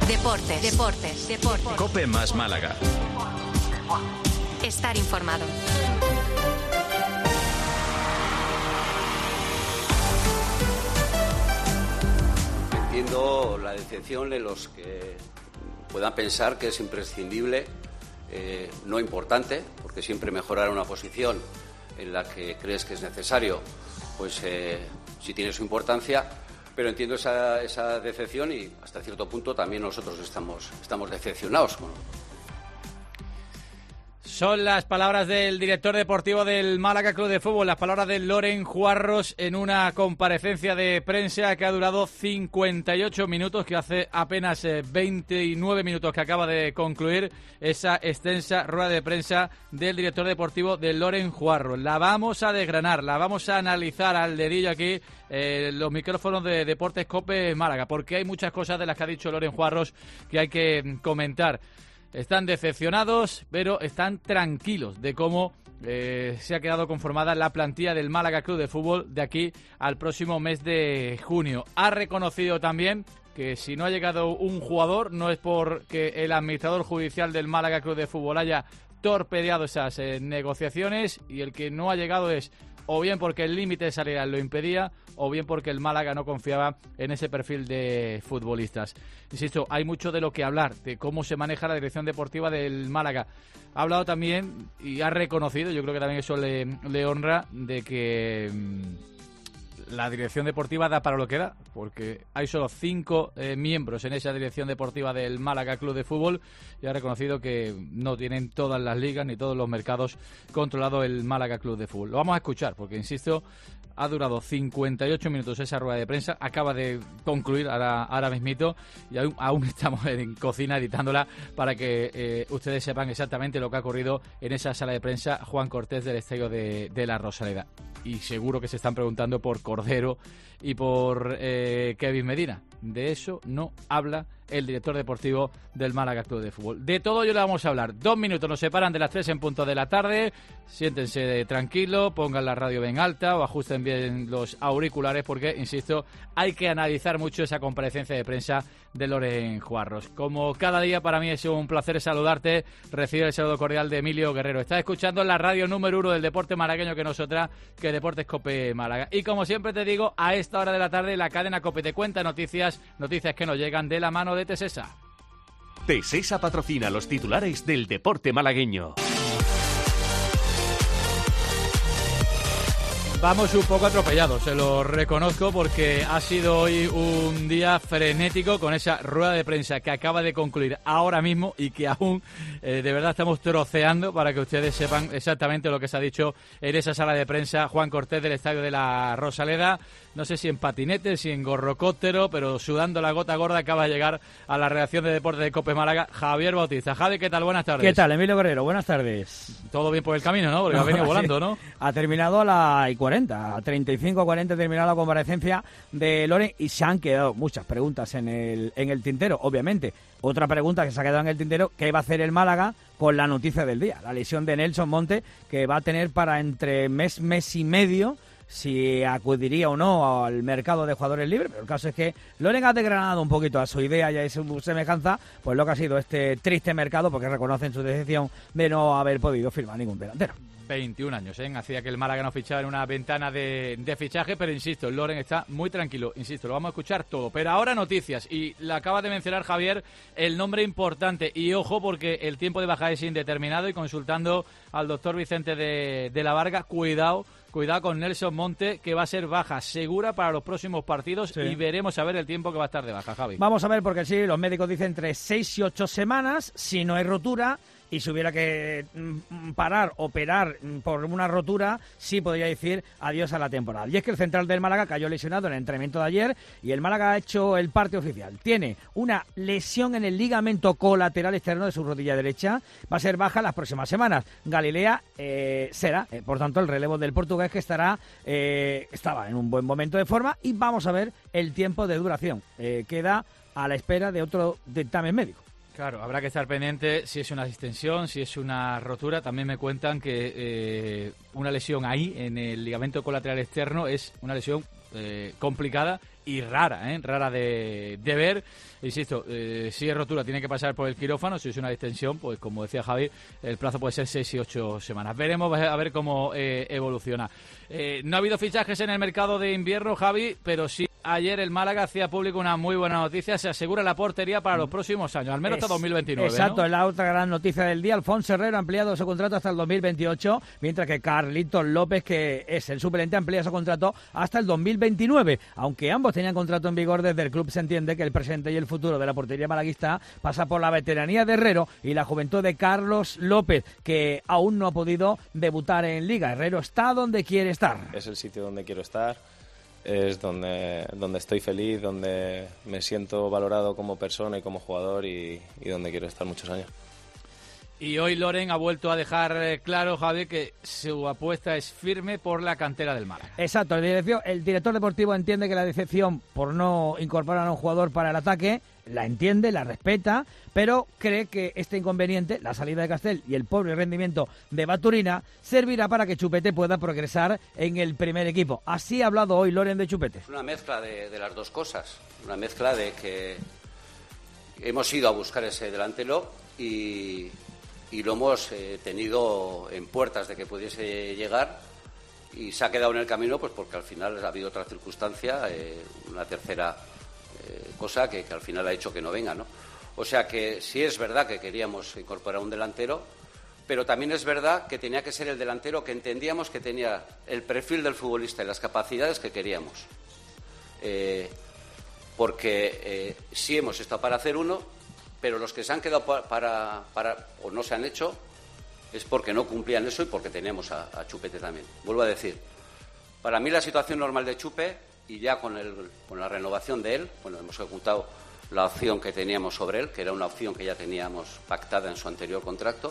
Deportes. COPE más Málaga. Estar informado. Entiendo la decepción de los que puedan pensar que es imprescindible, no importante, porque siempre mejorar una posición en la que crees que es necesario, pues sí tiene su importancia, pero entiendo esa decepción y hasta cierto punto también nosotros estamos decepcionados. Son las palabras del director deportivo del Málaga Club de Fútbol, las palabras de Loren Juarros en una comparecencia de prensa que ha durado 58 minutos, que hace apenas 29 minutos que acaba de concluir esa extensa rueda de prensa del director deportivo de Loren Juarros. La vamos a desgranar, la vamos a analizar al dedillo aquí, los micrófonos de Deportes COPE Málaga, porque hay muchas cosas de las que ha dicho Loren Juarros que hay que comentar. Están decepcionados, pero están tranquilos de cómo se ha quedado conformada la plantilla del Málaga Club de Fútbol de aquí al próximo mes de junio. Ha reconocido también que si no ha llegado un jugador no es porque el administrador judicial del Málaga Club de Fútbol haya torpedeado esas negociaciones, y el que no ha llegado es o bien porque el límite salarial lo impedía, o bien porque el Málaga no confiaba en ese perfil de futbolistas. Insisto, hay mucho de lo que hablar, de cómo se maneja la dirección deportiva del Málaga. Ha hablado también y ha reconocido, yo creo que también eso le honra, de que la dirección deportiva da para lo que da, porque hay solo 5 miembros en esa dirección deportiva del Málaga Club de Fútbol, y ha reconocido que no tienen todas las ligas ni todos los mercados controlado el Málaga Club de Fútbol. Lo vamos a escuchar, porque insisto, ha durado 58 minutos esa rueda de prensa, acaba de concluir ahora mismito, y aún estamos en cocina editándola para que ustedes sepan exactamente lo que ha ocurrido en esa sala de prensa Juan Cortés del Estadio de la Rosaleda. Y seguro que se están preguntando por Cordero y por Kevin Medina. De eso no habla el director deportivo del Málaga Club de Fútbol. De todo ello le vamos a hablar. 2 minutos nos separan de las 3 en punto de la tarde. Siéntense tranquilos, pongan la radio bien alta o ajusten bien los auriculares, porque, insisto, hay que analizar mucho esa comparecencia de prensa de Loren Juarros. Como cada día, para mí es un placer saludarte, recibir el saludo cordial de Emilio Guerrero. Estás escuchando la radio número 1 del deporte malagueño, que no es otra que Deportes COPE Málaga. Y como siempre te digo, a esta hora de la tarde la cadena COPE te cuenta noticias que nos llegan de la mano de Tesesa. Tesesa patrocina los titulares del deporte malagueño. Vamos un poco atropellados, se lo reconozco, porque ha sido hoy un día frenético con esa rueda de prensa que acaba de concluir ahora mismo y que aún de verdad estamos troceando para que ustedes sepan exactamente lo que se ha dicho en esa sala de prensa Juan Cortés del Estadio de la Rosaleda. No sé si en patinete, si en gorrocóptero, pero sudando la gota gorda acaba de llegar a la redacción de Deportes de COPE Málaga Javier Bautista. Javi, ¿qué tal? Buenas tardes. ¿Qué tal, Emilio Guerrero? Buenas tardes. Todo bien por el camino, ¿no? Porque ha venido volando, ¿no? Ha terminado a las 40, a 35:40 ha terminado la comparecencia de Loren, y se han quedado muchas preguntas en el tintero, obviamente. Otra pregunta que se ha quedado en el tintero: ¿qué va a hacer el Málaga con la noticia del día? La lesión de Nelson Monte, que va a tener para entre mes y medio si acudiría o no al mercado de jugadores libres. Pero el caso es que Loren ha desgranado un poquito a su idea y a su semejanza pues lo que ha sido este triste mercado, porque reconocen su decepción de no haber podido firmar ningún delantero. 21 años, hacía que el Málaga no fichaba en una ventana de fichaje, pero insisto, Loren está muy tranquilo, insisto, lo vamos a escuchar todo. Pero ahora noticias, y la acaba de mencionar Javier, el nombre importante, y ojo, porque el tiempo de baja es indeterminado, y consultando al doctor Vicente de la Varga, cuidado con Nelson Monte, que va a ser baja segura para los próximos partidos, sí. Y veremos a ver el tiempo que va a estar de baja, Javi. Vamos a ver, porque sí, los médicos dicen entre 6 y 8 semanas, si no hay rotura, y si hubiera que operar por una rotura, sí podría decir adiós a la temporada. Y es que el central del Málaga cayó lesionado en el entrenamiento de ayer, y el Málaga ha hecho el parte oficial. Tiene una lesión en el ligamento colateral externo de su rodilla derecha, va a ser baja las próximas semanas. Galilea será, por tanto, el relevo del portugués, que estaba en un buen momento de forma, y vamos a ver el tiempo de duración. Queda a la espera de otro dictamen médico. Claro, habrá que estar pendiente si es una distensión, si es una rotura. También me cuentan que una lesión ahí, en el ligamento colateral externo, es una lesión complicada y rara de ver. Insisto, si es rotura tiene que pasar por el quirófano, si es una distensión, pues como decía Javi, el plazo puede ser 6 y 8 semanas. Veremos a ver cómo evoluciona. No ha habido fichajes en el mercado de invierno, Javi, pero sí ayer el Málaga hacía público una muy buena noticia, se asegura la portería para los próximos años, al menos hasta 2029. Exacto, ¿no? Es la otra gran noticia del día. Alfonso Herrero ha ampliado su contrato hasta el 2028, mientras que Carlitos López, que es el suplente, amplía su contrato hasta el 2029. Aunque ambos tenían contrato en vigor desde el club, se entiende que el presente y el futuro de la portería malaguista pasa por la veteranía de Herrero y la juventud de Carlos López, que aún no ha podido debutar en Liga. Herrero está donde quiere estar. Es el sitio donde quiero estar, es donde estoy feliz, donde me siento valorado como persona y como jugador y donde quiero estar muchos años. Y hoy Loren ha vuelto a dejar claro, Javi, que su apuesta es firme por la cantera del Málaga. Exacto, el director deportivo entiende que la decepción por no incorporar a un jugador para el ataque, la entiende, la respeta, pero cree que este inconveniente, la salida de Castel y el pobre rendimiento de Baturina, servirá para que Chupete pueda progresar en el primer equipo. Así ha hablado hoy Loren de Chupete. Es una mezcla de las dos cosas, una mezcla de que hemos ido a buscar ese delantero y lo hemos tenido en puertas de que pudiese llegar y se ha quedado en el camino pues porque al final ha habido otra circunstancia, una tercera cosa que al final ha hecho que no venga, ¿no? O sea que sí es verdad que queríamos incorporar un delantero, pero también es verdad que tenía que ser el delantero que entendíamos que tenía el perfil del futbolista y las capacidades que queríamos. Porque sí hemos estado para hacer uno, pero los que se han quedado para o no se han hecho es porque no cumplían eso y porque teníamos a Chupete también. Vuelvo a decir, para mí la situación normal de Chupe, y ya con la renovación de él, bueno, hemos ejecutado la opción que teníamos sobre él, que era una opción que ya teníamos pactada en su anterior contrato,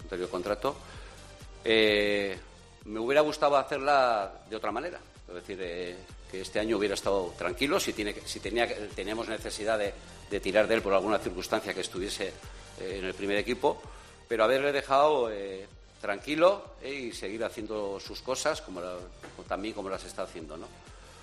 me hubiera gustado hacerla de otra manera, es decir, que este año hubiera estado tranquilo, teníamos necesidad de tirar de él por alguna circunstancia que estuviese en el primer equipo, pero haberle dejado tranquilo y seguir haciendo sus cosas como las está haciendo, ¿no?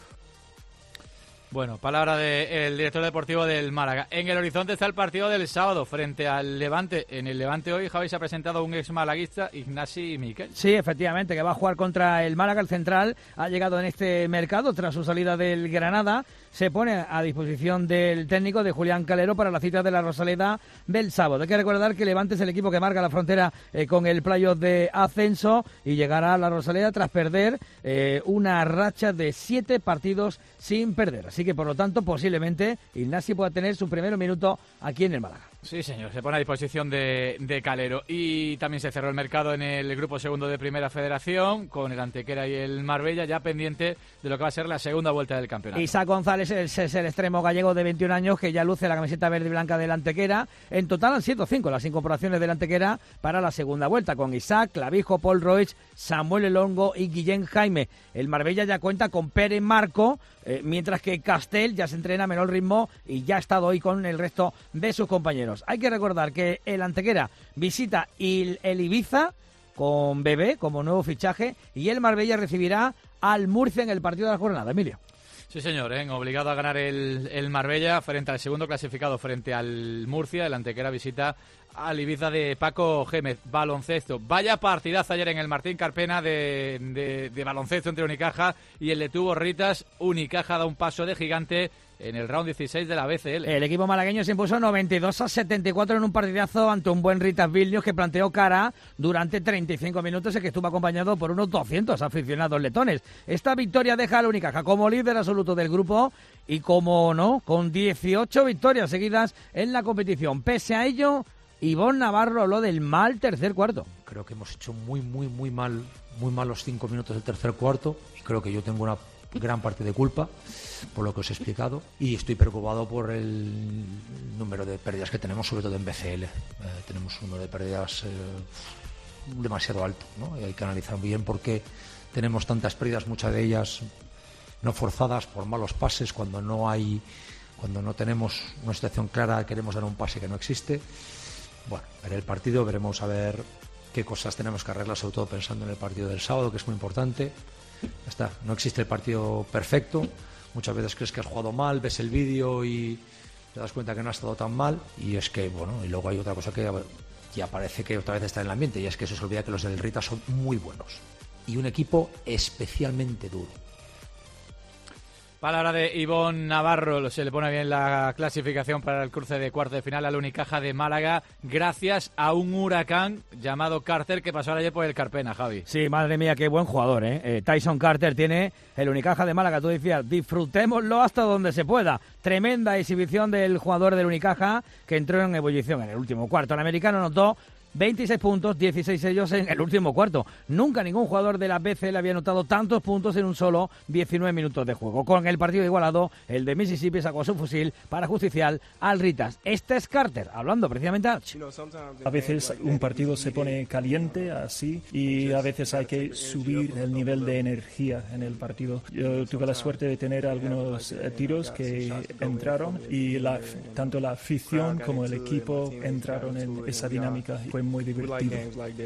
Bueno, palabra del director deportivo del Málaga. En el horizonte está el partido del sábado frente al Levante. En el Levante hoy, Javi, se ha presentado un ex malaguista, Ignasi Miquel. Sí, efectivamente, que va a jugar contra el Málaga. El central ha llegado en este mercado tras su salida del Granada. Se pone a disposición del técnico de Julián Calero para la cita de la Rosaleda del sábado. Hay que recordar que Levante es el equipo que marca la frontera con el playoff de ascenso y llegará a la Rosaleda tras perder una racha de 7 partidos sin perder. Así que, por lo tanto, posiblemente Ignasi pueda tener su primer minuto aquí en el Málaga. Sí, señor, se pone a disposición de Calero. Y también se cerró el mercado en el grupo segundo de Primera Federación, con el Antequera y el Marbella, ya pendiente de lo que va a ser la segunda vuelta del campeonato. Isaac González es el extremo gallego de 21 años que ya luce la camiseta verde y blanca del Antequera. En total han sido 5 las incorporaciones del Antequera para la segunda vuelta, con Isaac, Clavijo, Paul Roig, Samuel Elongo y Guillén Jaime. El Marbella ya cuenta con Pérez Marco, mientras que Castel ya se entrena a menor ritmo y ya ha estado hoy con el resto de sus compañeros. Hay que recordar que el Antequera visita el Ibiza con Bebé como nuevo fichaje y el Marbella recibirá al Murcia en el partido de la jornada. Emilio. Sí, señor, obligado a ganar el Marbella frente al segundo clasificado, frente al Murcia. El Antequera visita al Ibiza de Paco Gémez. Baloncesto. Vaya partidazo ayer en el Martín Carpena de baloncesto entre Unicaja y el de Tubo Ritas. Unicaja da un paso de gigante en el round 16 de la BCL. El equipo malagueño se impuso 92-74 en un partidazo ante un buen Ritas Vilnius que planteó cara durante 35 minutos y que estuvo acompañado por unos 200 aficionados letones. Esta victoria deja al Unicaja como líder absoluto del grupo y, como no, con 18 victorias seguidas en la competición. Pese a ello, Ivonne Navarro habló del mal tercer cuarto. Creo que hemos hecho muy mal los 5 minutos del tercer cuarto y creo que yo tengo una gran parte de culpa por lo que os he explicado y estoy preocupado por el número de pérdidas que tenemos, sobre todo en BCL. Tenemos un número de pérdidas demasiado alto, ¿no? Y hay que analizar bien por qué tenemos tantas pérdidas, muchas de ellas no forzadas por malos pases, cuando no tenemos una situación clara, queremos dar un pase que no existe. Bueno, veré el partido, veremos a ver qué cosas tenemos que arreglar, sobre todo pensando en el partido del sábado, que es muy importante. Ya está, no existe el partido perfecto. Muchas veces crees que has jugado mal, ves el vídeo y te das cuenta que no ha estado tan mal. Y es que, bueno, y luego hay otra cosa que ya parece que otra vez está en el ambiente, y es que se olvida que los del Rita son muy buenos y un equipo especialmente duro. Palabra de Ivonne Navarro, se le pone bien la clasificación para el cruce de cuartos de final al Unicaja de Málaga, gracias a un huracán llamado Carter que pasó ayer por el Carpena, Javi. Sí, madre mía, qué buen jugador, ¿eh? Tyson Carter tiene el Unicaja de Málaga, tú decías, disfrutémoslo hasta donde se pueda. Tremenda exhibición del jugador del Unicaja que entró en ebullición en el último cuarto. El americano anotó 26 puntos, 16 ellos en el último cuarto. Nunca ningún jugador de la BCL había anotado tantos puntos en un solo 19 minutos de juego. Con el partido igualado, el de Mississippi sacó su fusil para justiciar al Ritas. Este es Carter, hablando precisamente a veces un partido se pone caliente así y a veces hay que subir el nivel de energía en el partido. Yo tuve la suerte de tener algunos tiros que entraron y tanto la afición como el equipo entraron en esa dinámica. Fue muy divertido.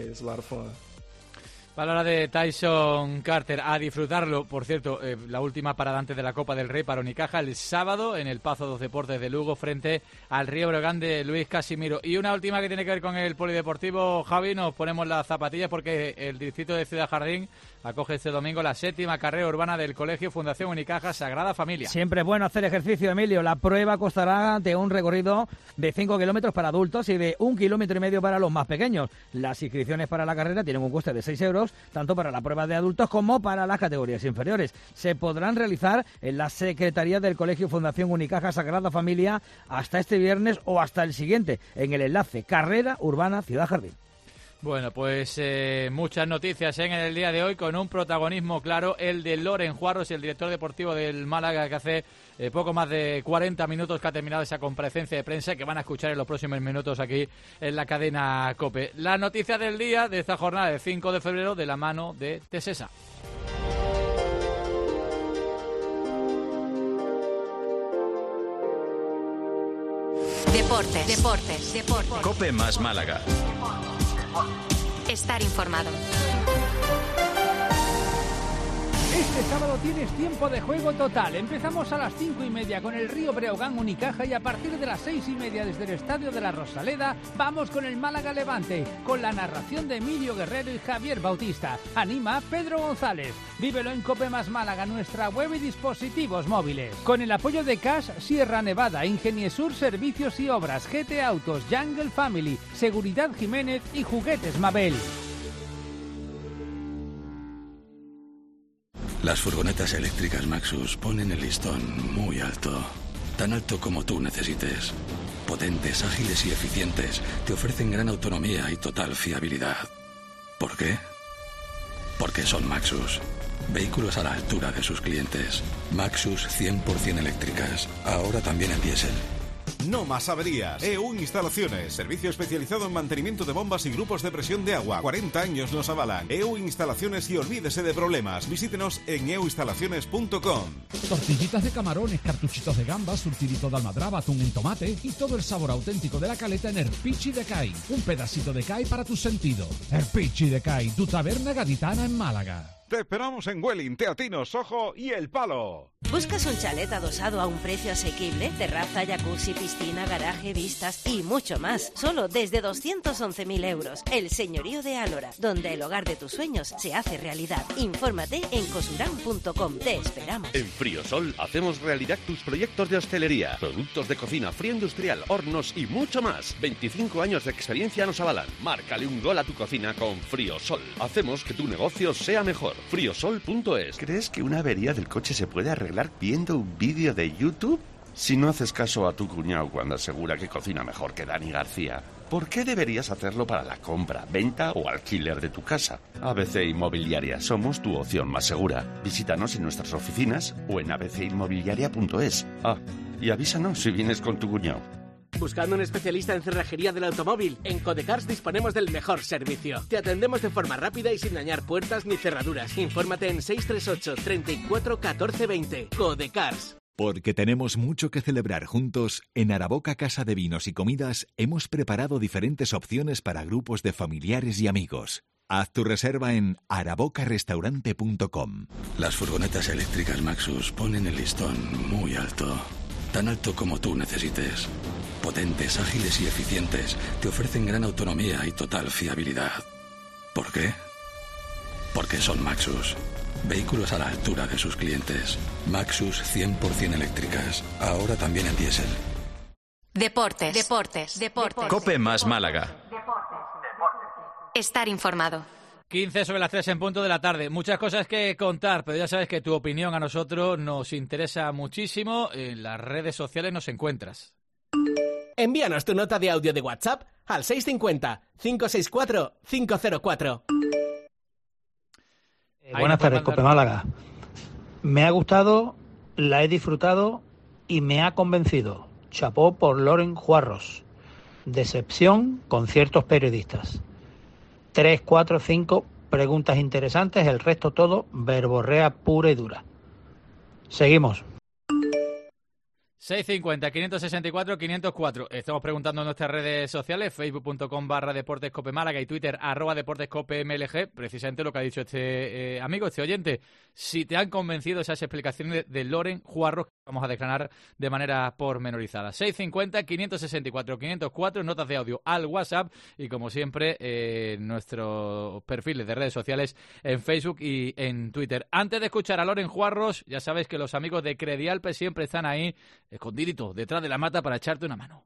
Palabra de Tyson Carter, a disfrutarlo. Por cierto, la última parada antes de la Copa del Rey para Unicaja el sábado en el Pazo dos Deportes de Lugo frente al Río Breogán de Luis Casimiro. Y una última que tiene que ver con el polideportivo, Javi, nos ponemos las zapatillas porque el distrito de Ciudad Jardín acoge este domingo la 7ª carrera urbana del Colegio Fundación Unicaja Sagrada Familia. Siempre es bueno hacer ejercicio, Emilio. La prueba constará de un recorrido de 5 kilómetros para adultos y de 1,5 kilómetros para los más pequeños. Las inscripciones para la carrera tienen un coste de 6 euros, tanto para la prueba de adultos como para las categorías inferiores. Se podrán realizar en la Secretaría del Colegio Fundación Unicaja Sagrada Familia hasta este viernes o hasta el siguiente, en el enlace Carrera Urbana Ciudad Jardín. Bueno, pues muchas noticias en el día de hoy con un protagonismo claro, el de Loren Juarros, el director deportivo del Málaga, que hace poco más de 40 minutos que ha terminado esa comparecencia de prensa que van a escuchar en los próximos minutos aquí en la cadena COPE. La noticia del día de esta jornada de 5 de febrero de la mano de Tesesa. Deportes. COPE más Málaga. Estar informado. Este sábado tienes tiempo de juego total. Empezamos a las 5:30 con el Río Breogán Unicaja y a partir de las 6:30 desde el Estadio de la Rosaleda vamos con el Málaga Levante, con la narración de Emilio Guerrero y Javier Bautista. Anima Pedro González. Vívelo en COPE más Málaga, nuestra web y dispositivos móviles. Con el apoyo de Cash, Sierra Nevada, Ingeniesur Servicios y Obras, GT Autos, Jungle Family, Seguridad Jiménez y Juguetes Mabel. Las furgonetas eléctricas Maxus ponen el listón muy alto. Tan alto como tú necesites. Potentes, ágiles y eficientes. Te ofrecen gran autonomía y total fiabilidad. ¿Por qué? Porque son Maxus. Vehículos a la altura de sus clientes. Maxus 100% eléctricas. Ahora también en diésel. No más averías. EU Instalaciones, servicio especializado en mantenimiento de bombas y grupos de presión de agua. 40 años nos avalan. EU Instalaciones y olvídese de problemas. Visítenos en euinstalaciones.com. Tortillitas de camarones, cartuchitos de gambas, surtidito de almadraba, atún en tomate y todo el sabor auténtico de la caleta en Erpichi de Cai. Un pedacito de Cai para tus sentidos. Erpichi de Cai, tu taberna gaditana en Málaga. Te esperamos en Welling, Teatino, Sojo y El Palo. ¿Buscas un chalet adosado a un precio asequible? Terraza, jacuzzi, piscina, garaje, vistas y mucho más. Solo desde 211.000 euros. El Señorío de Álora, donde el hogar de tus sueños se hace realidad. Infórmate en cosuran.com. Te esperamos. En Friosol hacemos realidad tus proyectos de hostelería, productos de cocina, fría industrial, hornos y mucho más. 25 años de experiencia nos avalan. Márcale un gol a tu cocina con Friosol. Hacemos que tu negocio sea mejor. Friosol.es. ¿Crees que una avería del coche se puede arreglar viendo un vídeo de YouTube? Si no haces caso a tu cuñado cuando asegura que cocina mejor que Dani García, ¿por qué deberías hacerlo para la compra, venta o alquiler de tu casa? ABC Inmobiliaria, somos tu opción más segura. Visítanos en nuestras oficinas o en abcinmobiliaria.es. Ah, y avísanos si vienes con tu cuñado. ¿Buscando un especialista en cerrajería del automóvil? En Codecars disponemos del mejor servicio. Te atendemos de forma rápida y sin dañar puertas ni cerraduras. Infórmate en 638 34 14 20. Codecars. Porque tenemos mucho que celebrar juntos, en Araboca Casa de Vinos y Comidas hemos preparado diferentes opciones para grupos de familiares y amigos. Haz tu reserva en arabocarestaurante.com. Las furgonetas eléctricas Maxus ponen el listón muy alto. Tan alto como tú necesites. Potentes, ágiles y eficientes. Te ofrecen gran autonomía y total fiabilidad. ¿Por qué? Porque son Maxus. Vehículos a la altura de sus clientes. Maxus 100% eléctricas. Ahora también en diésel. Deportes. COPE más Málaga. Estar informado. 15 sobre las 3 en punto de la tarde. Muchas cosas que contar, pero ya sabes que tu opinión a nosotros nos interesa muchísimo. En las redes sociales nos encuentras. Envíanos tu nota de audio de WhatsApp al 650-564-504. Buenas tardes, COPE Málaga. Me ha gustado, la he disfrutado y me ha convencido. Chapó por Loren Juarros. Decepción con ciertos periodistas. 3, 4, 5 preguntas interesantes, el resto todo verborrea pura y dura. Seguimos. 650-564-504. Estamos preguntando en nuestras redes sociales, facebook.com/Deportes Cope Málaga y Twitter @Deportes Cope MLG, precisamente lo que ha dicho este amigo, este oyente. Si te han convencido esas explicaciones de Loren Juarros, que vamos a declarar de manera pormenorizada. 650-564-504, notas de audio al WhatsApp y, como siempre, nuestros perfiles de redes sociales en Facebook y en Twitter. Antes de escuchar a Loren Juarros, ya sabes que los amigos de Credialpe siempre están ahí, escondidito, detrás de la mata para echarte una mano.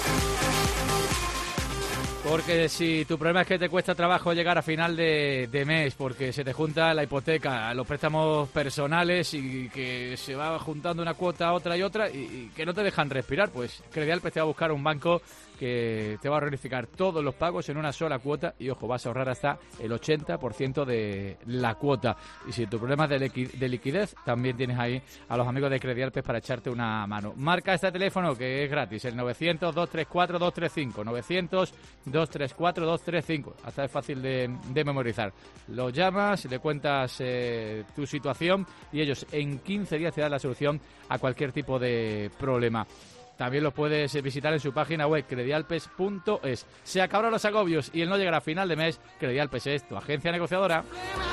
Porque si tu problema es que te cuesta trabajo llegar a final de mes, porque se te junta la hipoteca, los préstamos personales y que se va juntando una cuota, otra y otra y que no te dejan respirar, pues Credialpe te va a buscar un banco que te va a reunificar todos los pagos en una sola cuota y, ojo, vas a ahorrar hasta el 80% de la cuota. Y si tu problema es de liquidez, también tienes ahí a los amigos de Credialpe para echarte una mano. Marca este teléfono que es gratis, el 900-234-235, 900-234-235. Hasta es fácil de memorizar. Lo llamas, le cuentas tu situación y ellos en 15 días te dan la solución a cualquier tipo de problema. También los puedes visitar en su página web, credialpes.es. Se acabaron los agobios y el no llegar a final de mes, Credialpes es tu agencia negociadora.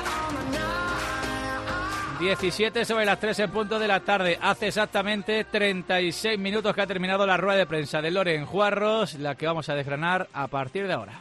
17 sobre las 3 en punto de la tarde. Hace exactamente 36 minutos que ha terminado la rueda de prensa de Loren Juarros, la que vamos a desgranar a partir de ahora.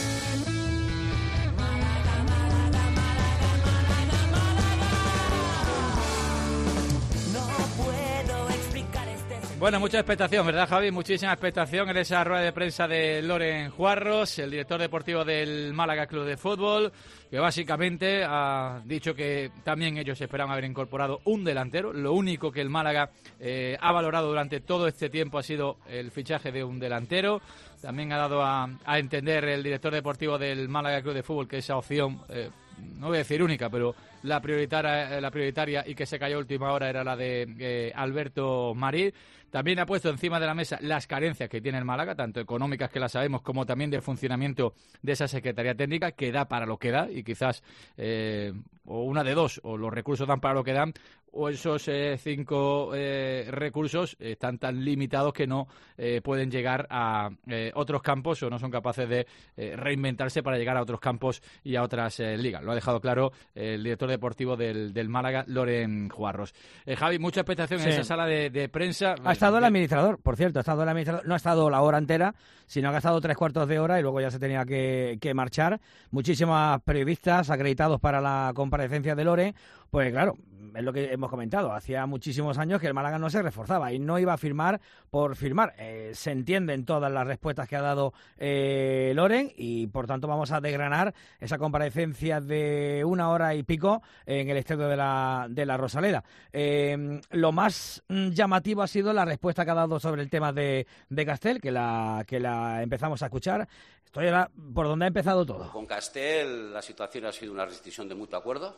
Bueno, mucha expectación, ¿verdad, Javi? Muchísima expectación en esa rueda de prensa de Loren Juarros, el director deportivo del Málaga Club de Fútbol, que básicamente ha dicho que también ellos esperaban haber incorporado un delantero. Lo único que el Málaga ha valorado durante todo este tiempo ha sido el fichaje de un delantero. También ha dado a entender el director deportivo del Málaga Club de Fútbol que esa opción, no voy a decir única, pero la prioritaria y que se cayó a última hora era la de Alberto Marí. También ha puesto encima de la mesa las carencias que tiene el Málaga, tanto económicas, que las sabemos, como también del funcionamiento de esa Secretaría Técnica, que da para lo que da, y quizás o una de dos, o los recursos dan para lo que dan, o esos 5 recursos están tan limitados que no pueden llegar a otros campos o no son capaces de reinventarse para llegar a otros campos y a otras ligas. Lo ha dejado claro el director deportivo del Málaga, Loren Juarros. Javi, mucha expectación en esa sala de prensa. Ha estado el administrador, por cierto, no ha estado la hora entera, sino ha gastado 3/4 de hora y luego ya se tenía que marchar. Muchísimos periodistas acreditados para la comparecencia de Loren, pues claro, es lo que hemos comentado, hacía muchísimos años que el Málaga no se reforzaba y no iba a firmar por firmar. Se entienden todas las respuestas que ha dado Loren y por tanto vamos a desgranar esa comparecencia de 1 hora y pico en el estadio de la Rosaleda. Lo más llamativo ha sido la respuesta que ha dado sobre el tema de Castel, que la empezamos a escuchar. Estoy ahora por donde ha empezado todo. Con Castel la situación ha sido una rescisión de mutuo acuerdo,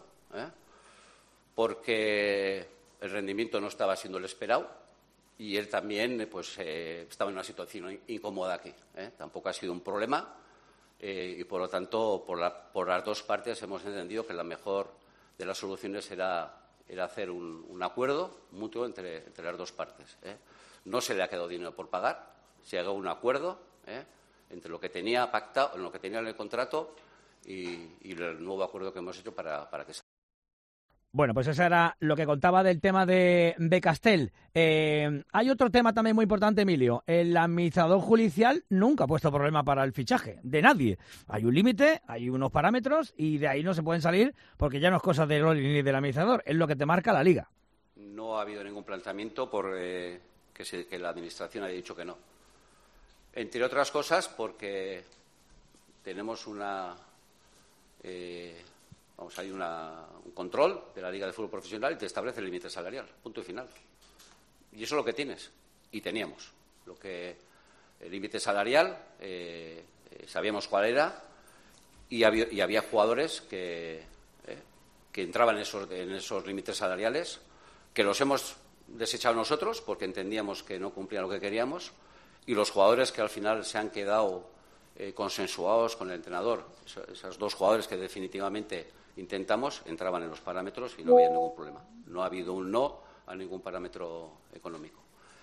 porque el rendimiento no estaba siendo el esperado y él también estaba en una situación incómoda aquí. Tampoco ha sido un problema y por lo tanto por las dos partes hemos entendido que la mejor de las soluciones era era hacer un acuerdo mutuo entre las dos partes. No se le ha quedado dinero por pagar, se ha llegado a un acuerdo entre lo que tenía pactado, lo que tenía en el contrato y el nuevo acuerdo que hemos hecho para que salga. Bueno, pues eso era lo que contaba del tema de Castel. Hay otro tema también muy importante, Emilio. El administrador judicial nunca ha puesto problema para el fichaje, de nadie. Hay un límite, hay unos parámetros y de ahí no se pueden salir porque ya no es cosa de Loren ni del administrador, es lo que te marca la Liga. No ha habido ningún planteamiento por que la administración haya dicho que no. Entre otras cosas porque tenemos hay un control de la Liga de Fútbol Profesional y te establece el límite salarial, punto y final. Y eso es lo que tienes, y teníamos. El límite salarial, sabíamos cuál era, y había jugadores que entraban en esos límites salariales, que los hemos desechado nosotros porque entendíamos que no cumplían lo que queríamos, y los jugadores que al final se han quedado consensuados con el entrenador, esos dos jugadores que definitivamente intentamos, entraban en los parámetros y no había ningún problema. No ha habido un no a ningún parámetro económico.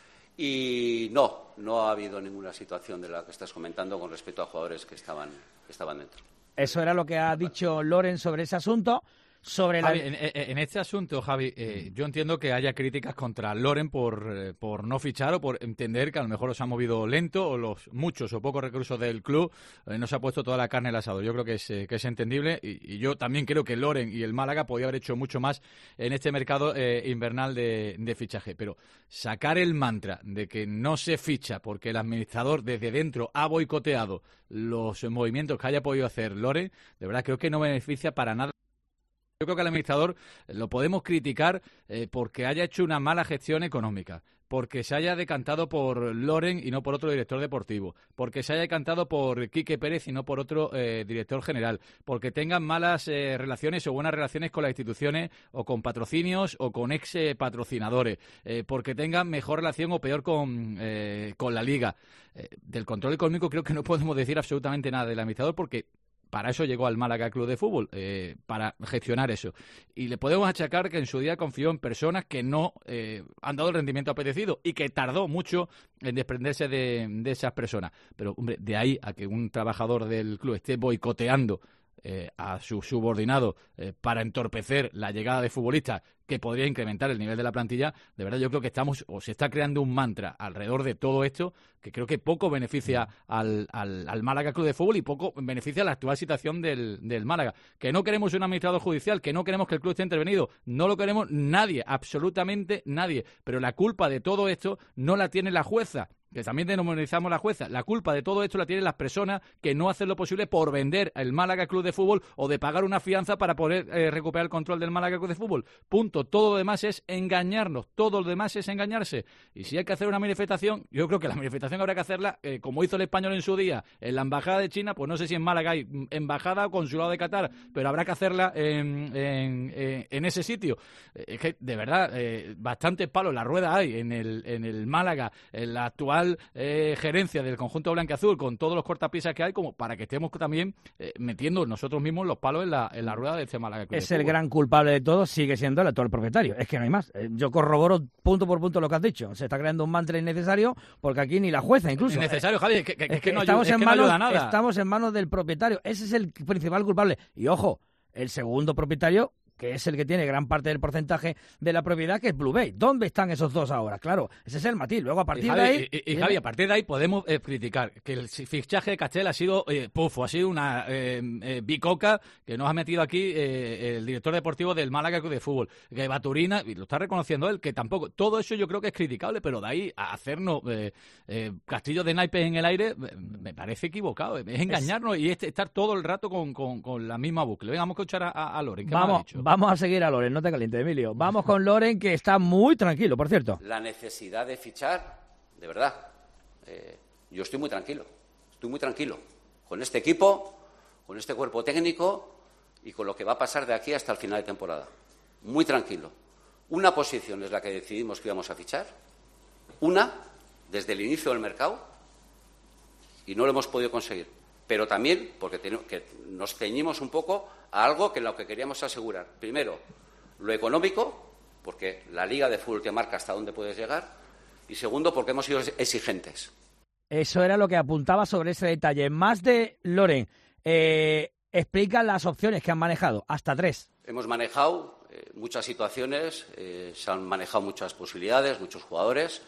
Y no ha habido ninguna situación de la que estás comentando con respecto a jugadores que estaban dentro. Eso era lo que ha dicho Loren sobre ese asunto. Javi, en este asunto, Javi, yo entiendo que haya críticas contra Loren por no fichar o por entender que a lo mejor los ha movido lento o los muchos o pocos recursos del club no se ha puesto toda la carne al asador. Yo creo que es entendible y yo también creo que Loren y el Málaga podía haber hecho mucho más en este mercado invernal de fichaje. Pero sacar el mantra de que no se ficha porque el administrador desde dentro ha boicoteado los movimientos que haya podido hacer Loren, de verdad creo que no beneficia para nada. Yo creo que al administrador lo podemos criticar porque haya hecho una mala gestión económica, porque se haya decantado por Loren y no por otro director deportivo, porque se haya decantado por Quique Pérez y no por otro director general, porque tengan malas relaciones o buenas relaciones con las instituciones o con patrocinios o con ex patrocinadores, porque tengan mejor relación o peor con la Liga. Del control económico creo que no podemos decir absolutamente nada del administrador porque para eso llegó al Málaga Club de Fútbol, para gestionar eso. Y le podemos achacar que en su día confió en personas que no han dado el rendimiento apetecido y que tardó mucho en desprenderse de esas personas. Pero, hombre, de ahí a que un trabajador del club esté boicoteando a su subordinado para entorpecer la llegada de futbolistas que podría incrementar el nivel de la plantilla, de verdad yo creo que se está creando un mantra alrededor de todo esto que creo que poco beneficia al Málaga Club de Fútbol y poco beneficia a la actual situación del Málaga. Que no queremos un administrador judicial, que no queremos que el club esté intervenido, no lo queremos nadie, absolutamente nadie, pero la culpa de todo esto no la tiene la jueza, que también denominamos la jueza. La culpa de todo esto la tienen las personas que no hacen lo posible por vender el Málaga Club de Fútbol o de pagar una fianza para poder recuperar el control del Málaga Club de Fútbol. Punto. Todo lo demás es engañarnos. Todo lo demás es engañarse. Y si hay que hacer una manifestación, yo creo que la manifestación habrá que hacerla como hizo el Español en su día, en la Embajada de China, pues no sé si en Málaga hay embajada o consulado de Qatar, pero habrá que hacerla en ese sitio. Es que, de verdad, bastantes palos la rueda hay en el Málaga, en la actual gerencia del conjunto blanquiazul, con todos los cortapisas que hay, como para que estemos también metiendo nosotros mismos los palos en la rueda de este Málaga Club. Es el gran culpable de todo, sigue siendo el actual propietario. Es que no hay más. Yo corroboro punto por punto lo que has dicho. Se está creando un mantra innecesario porque aquí ni la jueza incluso. Innecesario, Javi, es que no estamos ayuda, no ayuda a nada. Estamos en manos del propietario. Ese es el principal culpable. Y ojo, el segundo propietario, que es el que tiene gran parte del porcentaje de la propiedad, que es Blue Bay. ¿Dónde están esos dos ahora? Claro, ese es el matiz. Luego, a partir de ahí... Javi, a partir de ahí podemos criticar que el fichaje de Castel ha sido ha sido una bicoca que nos ha metido aquí el director deportivo del Málaga Club de Fútbol, que Baturina, y lo está reconociendo él, que tampoco... Todo eso yo creo que es criticable, pero de ahí a hacernos castillos de naipes en el aire, me parece equivocado. Es engañarnos y estar todo el rato con la misma bucle. Venga, vamos a escuchar a Loren. ¿Qué vamos, me ha dicho? Vamos a seguir a Loren, no te calientes, Emilio. Vamos con Loren, que está muy tranquilo, por cierto. La necesidad de fichar, de verdad, yo estoy muy tranquilo con este equipo, con este cuerpo técnico y con lo que va a pasar de aquí hasta el final de temporada. Muy tranquilo. Una posición es la que decidimos que íbamos a fichar, desde el inicio del mercado, y no lo hemos podido conseguir. Pero también porque nos ceñimos un poco a algo que lo que queríamos asegurar. Primero, lo económico, porque la Liga de Fútbol te marca hasta dónde puedes llegar, y segundo, porque hemos sido exigentes. Eso era lo que apuntaba sobre ese detalle. Más de Loren, explica las opciones que han manejado, hasta 3. Hemos manejado muchas situaciones, se han manejado muchas posibilidades, muchos jugadores,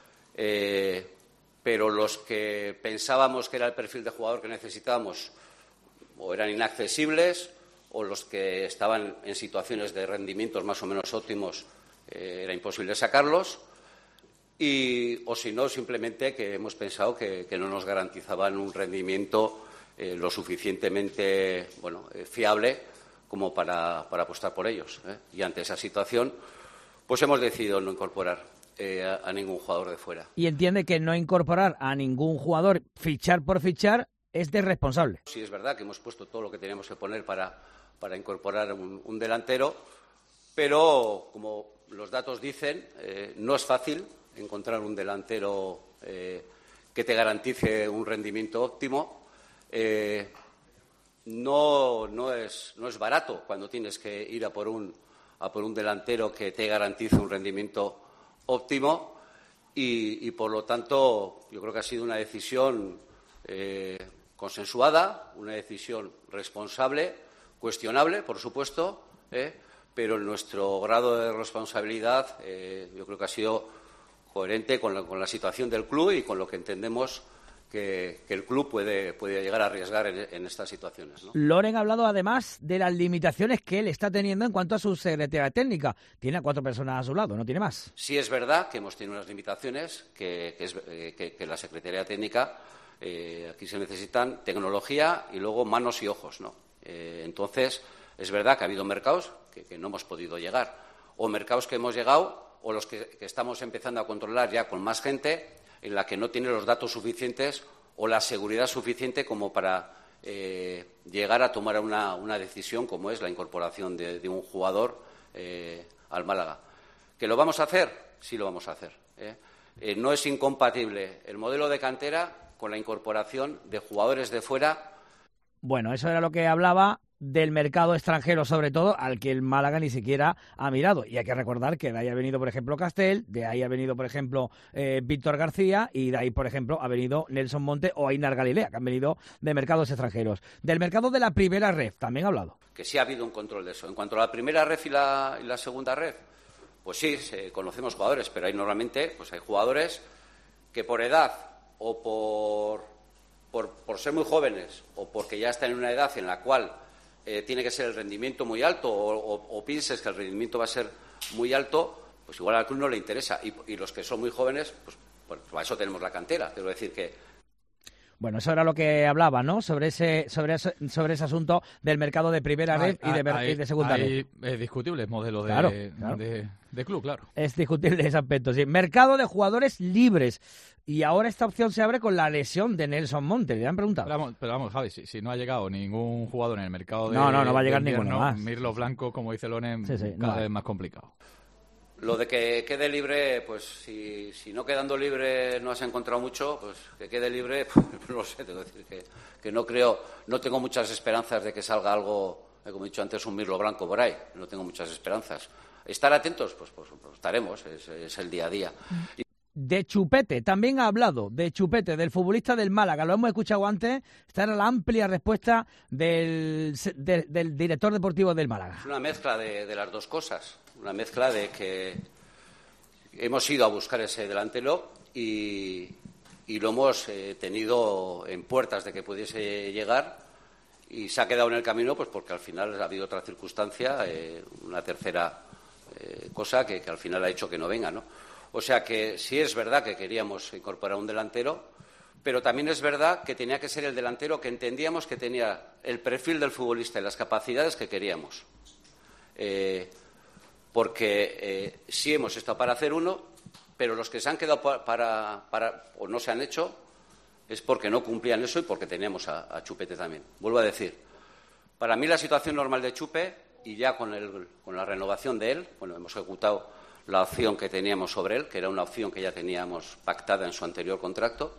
pero los que pensábamos que era el perfil de jugador que necesitábamos o eran inaccesibles, o los que estaban en situaciones de rendimientos más o menos óptimos, era imposible sacarlos, o si no, simplemente que hemos pensado que no nos garantizaban un rendimiento lo suficientemente fiable como para apostar por ellos. Y ante esa situación, pues hemos decidido no incorporar a ningún jugador de fuera. Y entiende que no incorporar a ningún jugador, fichar por fichar, es de responsable. Sí, es verdad que hemos puesto todo lo que teníamos que poner para incorporar un delantero, pero como los datos dicen, no es fácil encontrar un delantero que te garantice un rendimiento óptimo. No es barato cuando tienes que ir a por un delantero que te garantice un rendimiento óptimo y por lo tanto yo creo que ha sido una decisión consensuada, una decisión responsable, cuestionable, por supuesto, pero en nuestro grado de responsabilidad yo creo que ha sido coherente con la situación del club y con lo que entendemos que el club puede llegar a arriesgar en estas situaciones, ¿no? Loren ha hablado además de las limitaciones que él está teniendo en cuanto a su secretaría técnica. Tiene a 4 personas a su lado, no tiene más. Sí es verdad que hemos tenido unas limitaciones, que la secretaría técnica, aquí se necesitan tecnología y luego manos y ojos, ¿no? Entonces, es verdad que ha habido mercados que no hemos podido llegar, o mercados que hemos llegado, o los que estamos empezando a controlar ya con más gente, en la que no tiene los datos suficientes o la seguridad suficiente como para llegar a tomar una decisión como es la incorporación de un jugador al Málaga. ¿Que lo vamos a hacer? Sí lo vamos a hacer. No es incompatible el modelo de cantera con la incorporación de jugadores de fuera. Bueno, eso era lo que hablaba del mercado extranjero, sobre todo, al que el Málaga ni siquiera ha mirado. Y hay que recordar que de ahí ha venido, por ejemplo, Castel, de ahí ha venido, por ejemplo, Víctor García, y de ahí, por ejemplo, ha venido Nelson Monte o Ainar Galilea, que han venido de mercados extranjeros. Del mercado de la primera ref también ha hablado. Que sí ha habido un control de eso. En cuanto a la primera ref y la segunda ref, pues sí, conocemos jugadores, pero ahí normalmente pues hay jugadores que por edad o por ser muy jóvenes o porque ya están en una edad en la cual tiene que ser el rendimiento muy alto o pienses que el rendimiento va a ser muy alto, pues igual al club no le interesa. Y los que son muy jóvenes, pues para eso tenemos la cantera. Quiero decir que... Bueno, eso era lo que hablaba, ¿no? Sobre ese asunto del mercado de primera red y de segunda red. Es discutible el modelo de club, claro. Es discutible ese aspecto, sí. Mercado de jugadores libres. Y ahora esta opción se abre con la lesión de Nelson Monte. Le han preguntado. Pero vamos, Javi, si no ha llegado ningún jugador en el mercado de... No va a llegar ninguno más. Mirlo Blanco, como dice Loren, cada vez más complicado. Lo de que quede libre, pues si no quedando libre no has encontrado mucho, pues que quede libre, pues no lo sé, tengo que decir que no tengo muchas esperanzas de que salga algo, como he dicho antes, un Mirlo Blanco por ahí, no tengo muchas esperanzas. ¿Estar atentos? Pues estaremos, es el día a día. De Chupete, también ha hablado de Chupete, del futbolista del Málaga, lo hemos escuchado antes, esta era la amplia respuesta del director deportivo del Málaga. Es una mezcla de las dos cosas, una mezcla de que hemos ido a buscar ese delantero y lo hemos tenido en puertas de que pudiese llegar y se ha quedado en el camino pues porque al final ha habido otra circunstancia, una tercera cosa que al final ha hecho que no venga, ¿no? O sea que sí es verdad que queríamos incorporar un delantero, pero también es verdad que tenía que ser el delantero que entendíamos que tenía el perfil del futbolista y las capacidades que queríamos. Porque sí hemos estado para hacer uno, pero los que se han quedado o no se han hecho es porque no cumplían eso y porque teníamos a Chupete también. Vuelvo a decir, para mí la situación normal de Chupe, y ya con la renovación de él, bueno, hemos ejecutado la opción que teníamos sobre él, que era una opción que ya teníamos pactada en su anterior contrato,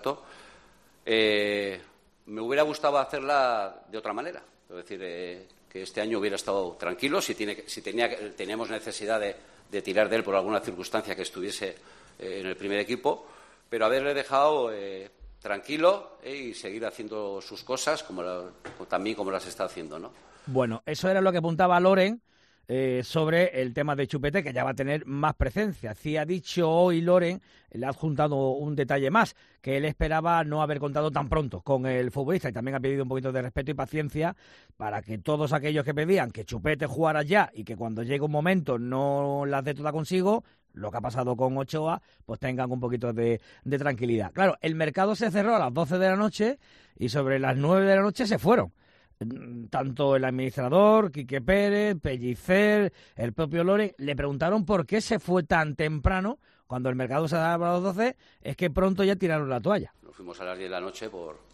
me hubiera gustado hacerla de otra manera. Es decir, que este año hubiera estado tranquilo, teníamos necesidad de tirar de él por alguna circunstancia que estuviese en el primer equipo, pero haberle dejado tranquilo y seguir haciendo sus cosas también como las está haciendo, ¿no? Bueno, eso era lo que apuntaba Loren sobre el tema de Chupete, que ya va a tener más presencia. Sí ha dicho hoy Loren, le ha adjuntado un detalle más, que él esperaba no haber contado tan pronto con el futbolista y también ha pedido un poquito de respeto y paciencia para que todos aquellos que pedían que Chupete jugara ya y que cuando llegue un momento no las dé toda consigo, lo que ha pasado con Ochoa, pues tengan un poquito de tranquilidad. Claro, el mercado se cerró a las 12 de la noche y sobre las 9 de la noche se fueron. Tanto el administrador, Quique Pérez, Pellicer, el propio Loren, le preguntaron por qué se fue tan temprano, cuando el mercado se daba a las 12, es que pronto ya tiraron la toalla. Nos fuimos a las 10 de la noche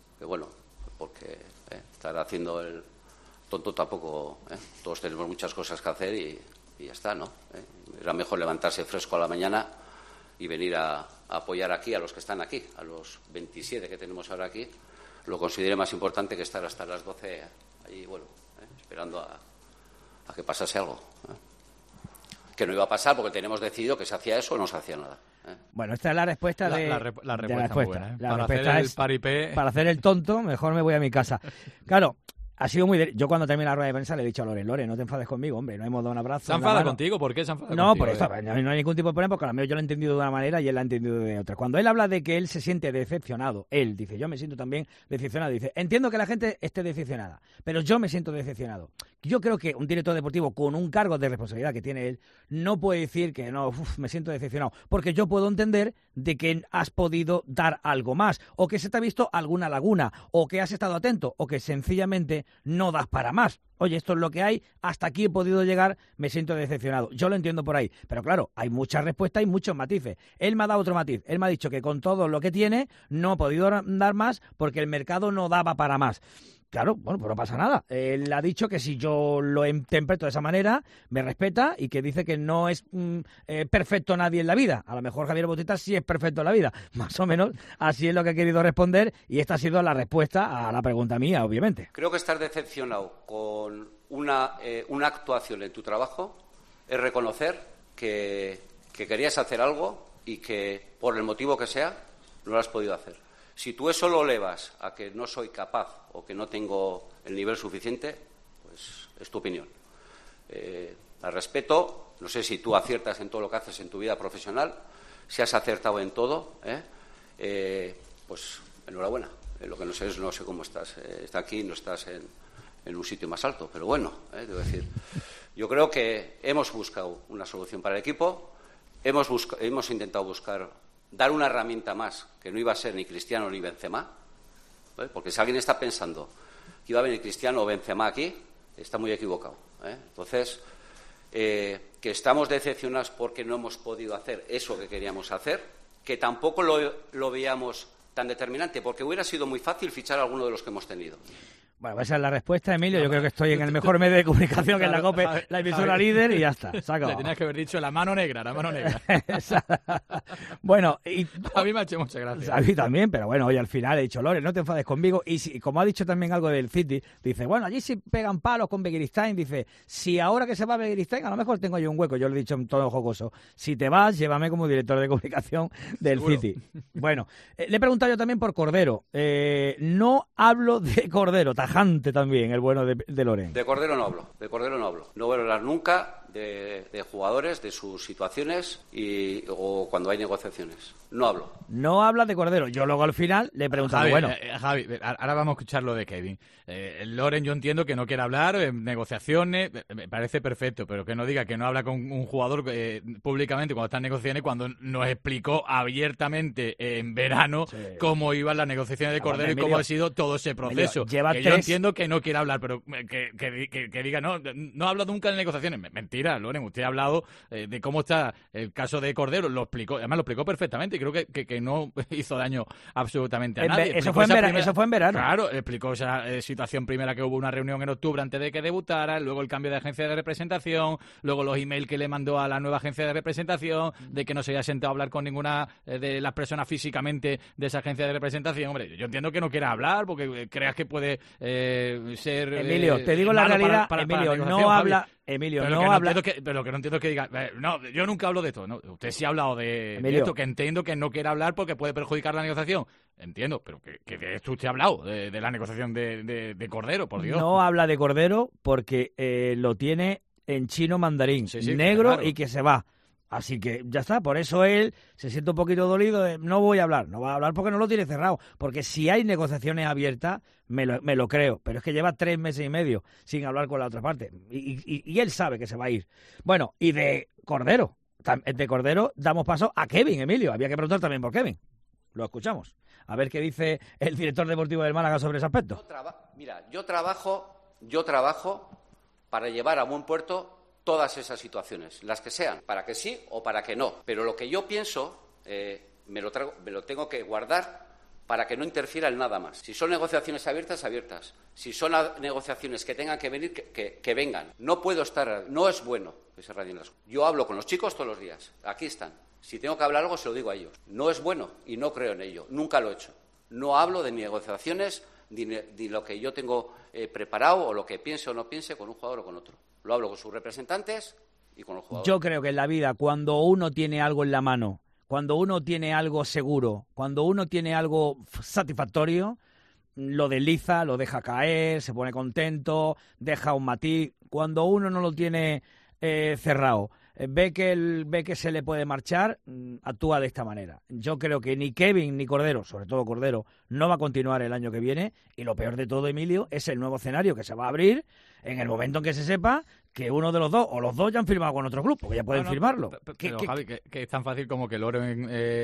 porque estar haciendo el tonto tampoco, todos tenemos muchas cosas que hacer y ya está, ¿no? Era mejor levantarse fresco a la mañana y venir a apoyar aquí a los que están aquí, a los 27 que tenemos ahora aquí. Lo consideré más importante que estar hasta las 12 allí, esperando a que pasase algo. Que no iba a pasar porque tenemos decidido que se hacía eso o no se hacía nada. Bueno, esta es la respuesta de la respuesta. Muy buena, La para respuesta hacer es, el paripé. para hacer el tonto, mejor me voy a mi casa. Claro, ha sido muy... Yo cuando terminé la rueda de prensa le he dicho a Loren, no te enfades conmigo, hombre, no hemos dado un abrazo. ¿Se ha enfadado contigo? ¿Por qué se ha enfadado No, contigo? por eso, no hay ningún tipo de problema, porque a lo mejor yo lo he entendido de una manera y él lo ha entendido de otra. Cuando él habla de que él se siente decepcionado, él dice, yo me siento también decepcionado. Dice, entiendo que la gente esté decepcionada, pero yo me siento decepcionado. Yo creo que un director deportivo con un cargo de responsabilidad que tiene él no puede decir que no, me siento decepcionado, porque yo puedo entender de que has podido dar algo más, o que se te ha visto alguna laguna, o que has estado atento, o que sencillamente no das para más. Oye, esto es lo que hay, hasta aquí he podido llegar, me siento decepcionado. Yo lo entiendo por ahí, pero claro, hay muchas respuestas y muchos matices. Él me ha dado otro matiz, él me ha dicho que con todo lo que tiene no ha podido dar más porque el mercado no daba para más. Claro, bueno, pues no pasa nada. Él ha dicho que si yo lo interpreto de esa manera, me respeta y que dice que no es perfecto nadie en la vida. A lo mejor Javier Bautista sí es perfecto en la vida. Más o menos así es lo que ha querido responder y esta ha sido la respuesta a la pregunta mía, obviamente. Creo que estar decepcionado con una actuación en tu trabajo es reconocer que querías hacer algo y que, por el motivo que sea, no lo has podido hacer. Si tú eso lo elevas a que no soy capaz o que no tengo el nivel suficiente, pues es tu opinión. La respeto, no sé si tú aciertas en todo lo que haces en tu vida profesional, si has acertado en todo, pues enhorabuena. Lo que no sé es, no sé cómo estás. Está aquí, no estás en un sitio más alto, pero bueno, debo decir. Yo creo que hemos buscado una solución para el equipo, hemos intentado dar una herramienta más, que no iba a ser ni Cristiano ni Benzema, ¿vale? Porque si alguien está pensando que iba a venir Cristiano o Benzema aquí, está muy equivocado. Entonces, que estamos decepcionados porque no hemos podido hacer eso que queríamos hacer, que tampoco lo veíamos tan determinante, porque hubiera sido muy fácil fichar a alguno de los que hemos tenido. Bueno, esa es la respuesta, Emilio. Yo creo que estoy en el mejor medio de comunicación, que es la COPE, la emisora líder, y ya está. Se acabó. Le tenías que haber dicho la mano negra. Bueno, a mí me ha hecho muchas gracias. A mí también, pero bueno, hoy al final he dicho, Loren, no te enfades conmigo. Y como ha dicho también algo del City, dice, bueno, allí sí pegan palos con Begiristain. Dice, si ahora que se va Begiristain, a lo mejor tengo yo un hueco. Yo le he dicho en todo jocoso, si te vas, llévame como director de comunicación del ¿Seguro? City. Bueno, le he preguntado yo también por Cordero. No hablo de Cordero, tajante también, el bueno de Loren. De Cordero no hablo. No voy a hablar nunca de jugadores, de sus situaciones o cuando hay negociaciones. No hablo. No habla de Cordero. Yo luego al final le he preguntado, Javi, ahora vamos a escuchar lo de Kevin. Loren, yo entiendo que no quiere hablar, negociaciones, me parece perfecto, pero que no diga que no habla con un jugador públicamente cuando está en negociaciones, cuando nos explicó abiertamente en verano cómo iban las negociaciones de Cordero y cómo ha sido todo ese proceso. Emilio, yo entiendo que no quiere hablar, pero que diga, no hablo nunca de negociaciones. Mentira. mentira, Loren. Usted ha hablado de cómo está el caso de Cordero, además lo explicó perfectamente y creo que no hizo daño absolutamente a nadie. Eso fue en verano. Claro, explicó esa situación primera, que hubo una reunión en octubre antes de que debutara, luego el cambio de agencia de representación, luego los emails que le mandó a la nueva agencia de representación, de que no se había sentado a hablar con ninguna de las personas físicamente de esa agencia de representación. Hombre, yo entiendo que no quiera hablar porque creas que puede ser... Emilio, te digo la realidad, Emilio, no habla... Emilio, pero no habla... Pero lo que no entiendo es que diga, no, yo nunca hablo de esto. No, usted sí ha hablado de Emilio, esto, que entiendo que no quiera hablar porque puede perjudicar la negociación. Entiendo, pero que de esto usted ha hablado, de la negociación de Cordero, por Dios. No habla de Cordero porque lo tiene en chino mandarín, negro, claro, y que se va. Así que ya está, por eso él se siente un poquito dolido, no voy a hablar, no va a hablar porque no lo tiene cerrado, porque si hay negociaciones abiertas, me lo creo, pero es que lleva 3 meses y medio sin hablar con la otra parte, y él sabe que se va a ir. Bueno, y de Cordero damos paso a Kevin, Emilio, había que preguntar también por Kevin, lo escuchamos, a ver qué dice el director deportivo del Málaga sobre ese aspecto. Yo trabajo para llevar a buen puerto todas esas situaciones, las que sean, para que sí o para que no. Pero lo que yo pienso me lo tengo que guardar para que no interfiera en nada más. Si son negociaciones abiertas, abiertas. Si son negociaciones que tengan que venir, que vengan. No es bueno que se radien las cosas. Yo hablo con los chicos todos los días, aquí están. Si tengo que hablar algo, se lo digo a ellos. No es bueno y no creo en ello, nunca lo he hecho. No hablo de negociaciones ni lo que yo tengo preparado o lo que piense o no piense con un jugador o con otro. Lo hablo con sus representantes y con los jugadores. Yo creo que en la vida, cuando uno tiene algo en la mano, cuando uno tiene algo seguro, cuando uno tiene algo satisfactorio, lo desliza, lo deja caer, se pone contento, deja un matiz. Cuando uno no lo tiene cerrado, ve que se le puede marchar, actúa de esta manera. Yo creo que ni Kevin ni Cordero, sobre todo Cordero, no va a continuar el año que viene, y lo peor de todo, Emilio, es el nuevo escenario que se va a abrir en el momento en que se sepa que uno de los dos o los dos ya han firmado con otro club, porque ya pueden firmarlo. Pero Javi, que es tan fácil como que Loren,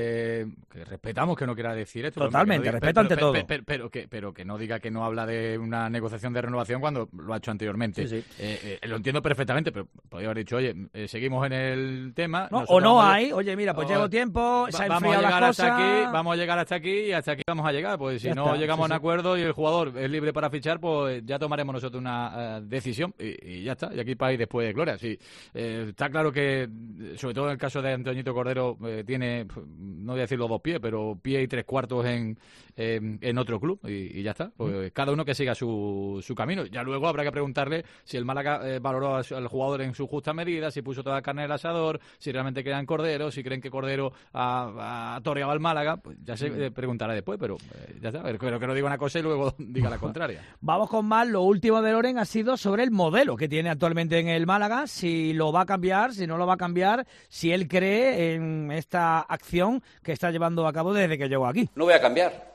que respetamos que no quiera decir esto. Totalmente, respeto ante todo. Pero que no diga que no habla de una negociación de renovación cuando lo ha hecho anteriormente. Sí. Lo entiendo perfectamente, pero podría haber dicho, oye, seguimos en el tema. No, o no hay, oye, mira, pues llevo tiempo, se ha enfriado las cosas. Vamos a llegar hasta aquí y hasta aquí vamos a llegar. Pues si no llegamos a un acuerdo y el jugador es libre para fichar, pues ya tomaremos nosotros una decisión y ya está. Y aquí para ir después de gloria. Sí, está claro que, sobre todo en el caso de Antoñito Cordero, tiene, no voy a decir los 2 pies, pero pie y 3/4 en otro club y ya está. Pues cada uno que siga su camino. Ya luego habrá que preguntarle si el Málaga valoró al jugador en su justa medida, si puso toda la carne en el asador, si realmente crean Cordero, si creen que Cordero ha toreado al Málaga, pues ya se preguntará después, pero ya está. Pero que no diga una cosa y luego diga la contraria. Vamos con más. Lo último de Loren ha sido sobre el modelo que tiene actualmente en el Málaga, si lo va a cambiar, si no lo va a cambiar, si él cree en esta acción que está llevando a cabo desde que llegó aquí. No voy a cambiar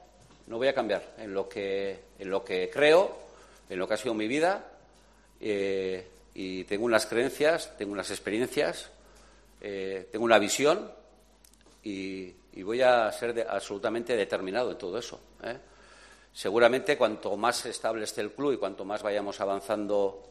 en lo que creo, en lo que ha sido mi vida, y tengo unas creencias, tengo unas experiencias, tengo una visión y voy a ser absolutamente determinado en todo eso. Seguramente cuanto más estable esté el club y cuanto más vayamos avanzando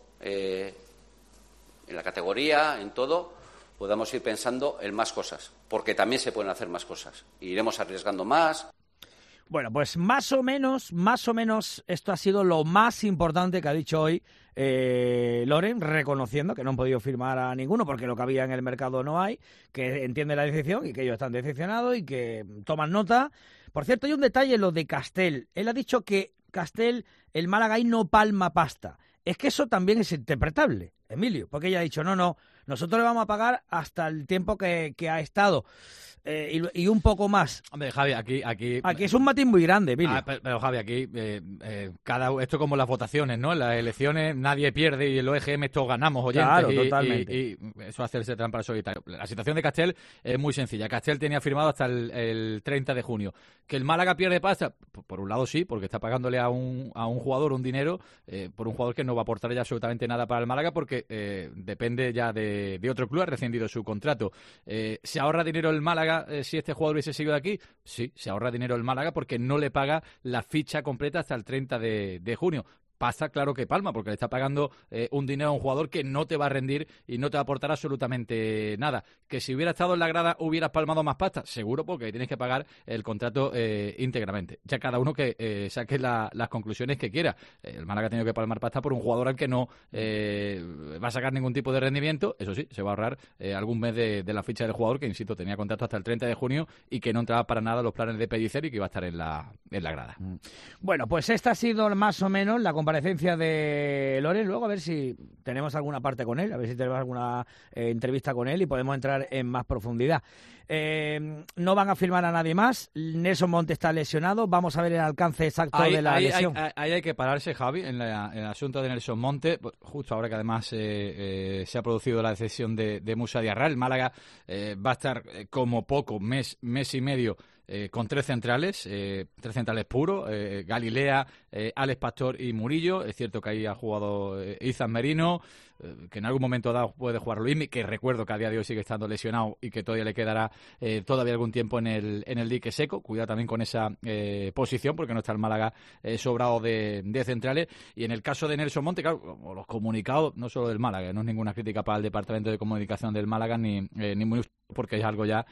en la categoría, en todo, podamos ir pensando en más cosas, porque también se pueden hacer más cosas. Y iremos arriesgando más. Bueno, pues más o menos, esto ha sido lo más importante que ha dicho hoy Loren, reconociendo que no han podido firmar a ninguno porque lo que había en el mercado no hay, que entiende la decisión y que ellos están decepcionados y que toman nota. Por cierto, hay un detalle en lo de Castel. Él ha dicho que Castel, el Málaga ahí no palma pasta. Es que eso también es interpretable, Emilio, porque ella ha dicho, no, nosotros le vamos a pagar hasta el tiempo que ha estado. Y un poco más. Hombre, Javi, aquí es un matiz muy grande, Emilio. Pero Javi, aquí esto como las votaciones, ¿no? En las elecciones nadie pierde y en los EGM todos ganamos oyentes. Claro, totalmente. Y eso hacerse trampa al solitario. La situación de Castel es muy sencilla. Castel tenía firmado hasta el 30 de junio. ¿Que el Málaga pierde pasta? Por un lado sí, porque está pagándole a un jugador un dinero por un jugador que no va a aportar ya absolutamente nada para el Málaga porque depende ya de otro club, ha rescindido su contrato. ¿Se ahorra dinero el Málaga si este jugador hubiese seguido aquí? Sí, se ahorra dinero el Málaga porque no le paga la ficha completa hasta el 30 de junio. pasa, claro que palma, porque le está pagando un dinero a un jugador que no te va a rendir y no te va a aportar absolutamente nada. Que si hubiera estado en la grada hubieras palmado más pasta, seguro, porque tienes que pagar el contrato íntegramente. Ya cada uno que saque las conclusiones que quiera. El Málaga ha tenido que palmar pasta por un jugador al que no va a sacar ningún tipo de rendimiento. Eso sí, se va a ahorrar algún mes de la ficha del jugador, que insisto, tenía contrato hasta el 30 de junio y que no entraba para nada los planes de Pellicer y que iba a estar en la grada. Bueno, pues esta ha sido más o menos la comparecencia de Loren. Luego a ver si tenemos alguna parte con él, a ver si tenemos alguna entrevista con él y podemos entrar en más profundidad. No van a firmar a nadie más. Nelson Monte está lesionado. Vamos a ver el alcance exacto de la lesión. Ahí hay que pararse, Javi, en el asunto de Nelson Monte, justo ahora que además se ha producido la decisión de Musa Diarra. El Málaga va a estar como poco mes y medio con tres centrales puros, Galilea, Alex Pastor y Murillo. Es cierto que ahí ha jugado Izan Merino, que en algún momento dado puede jugar Luismi, que recuerdo que a día de hoy sigue estando lesionado y que todavía le quedará todavía algún tiempo en el dique seco. Cuidado también con esa posición, porque no está el Málaga sobrado de centrales. Y en el caso de Nelson Monte, claro, como los comunicados, no solo del Málaga, no es ninguna crítica para el Departamento de Comunicación del Málaga, ni muy, porque es algo ya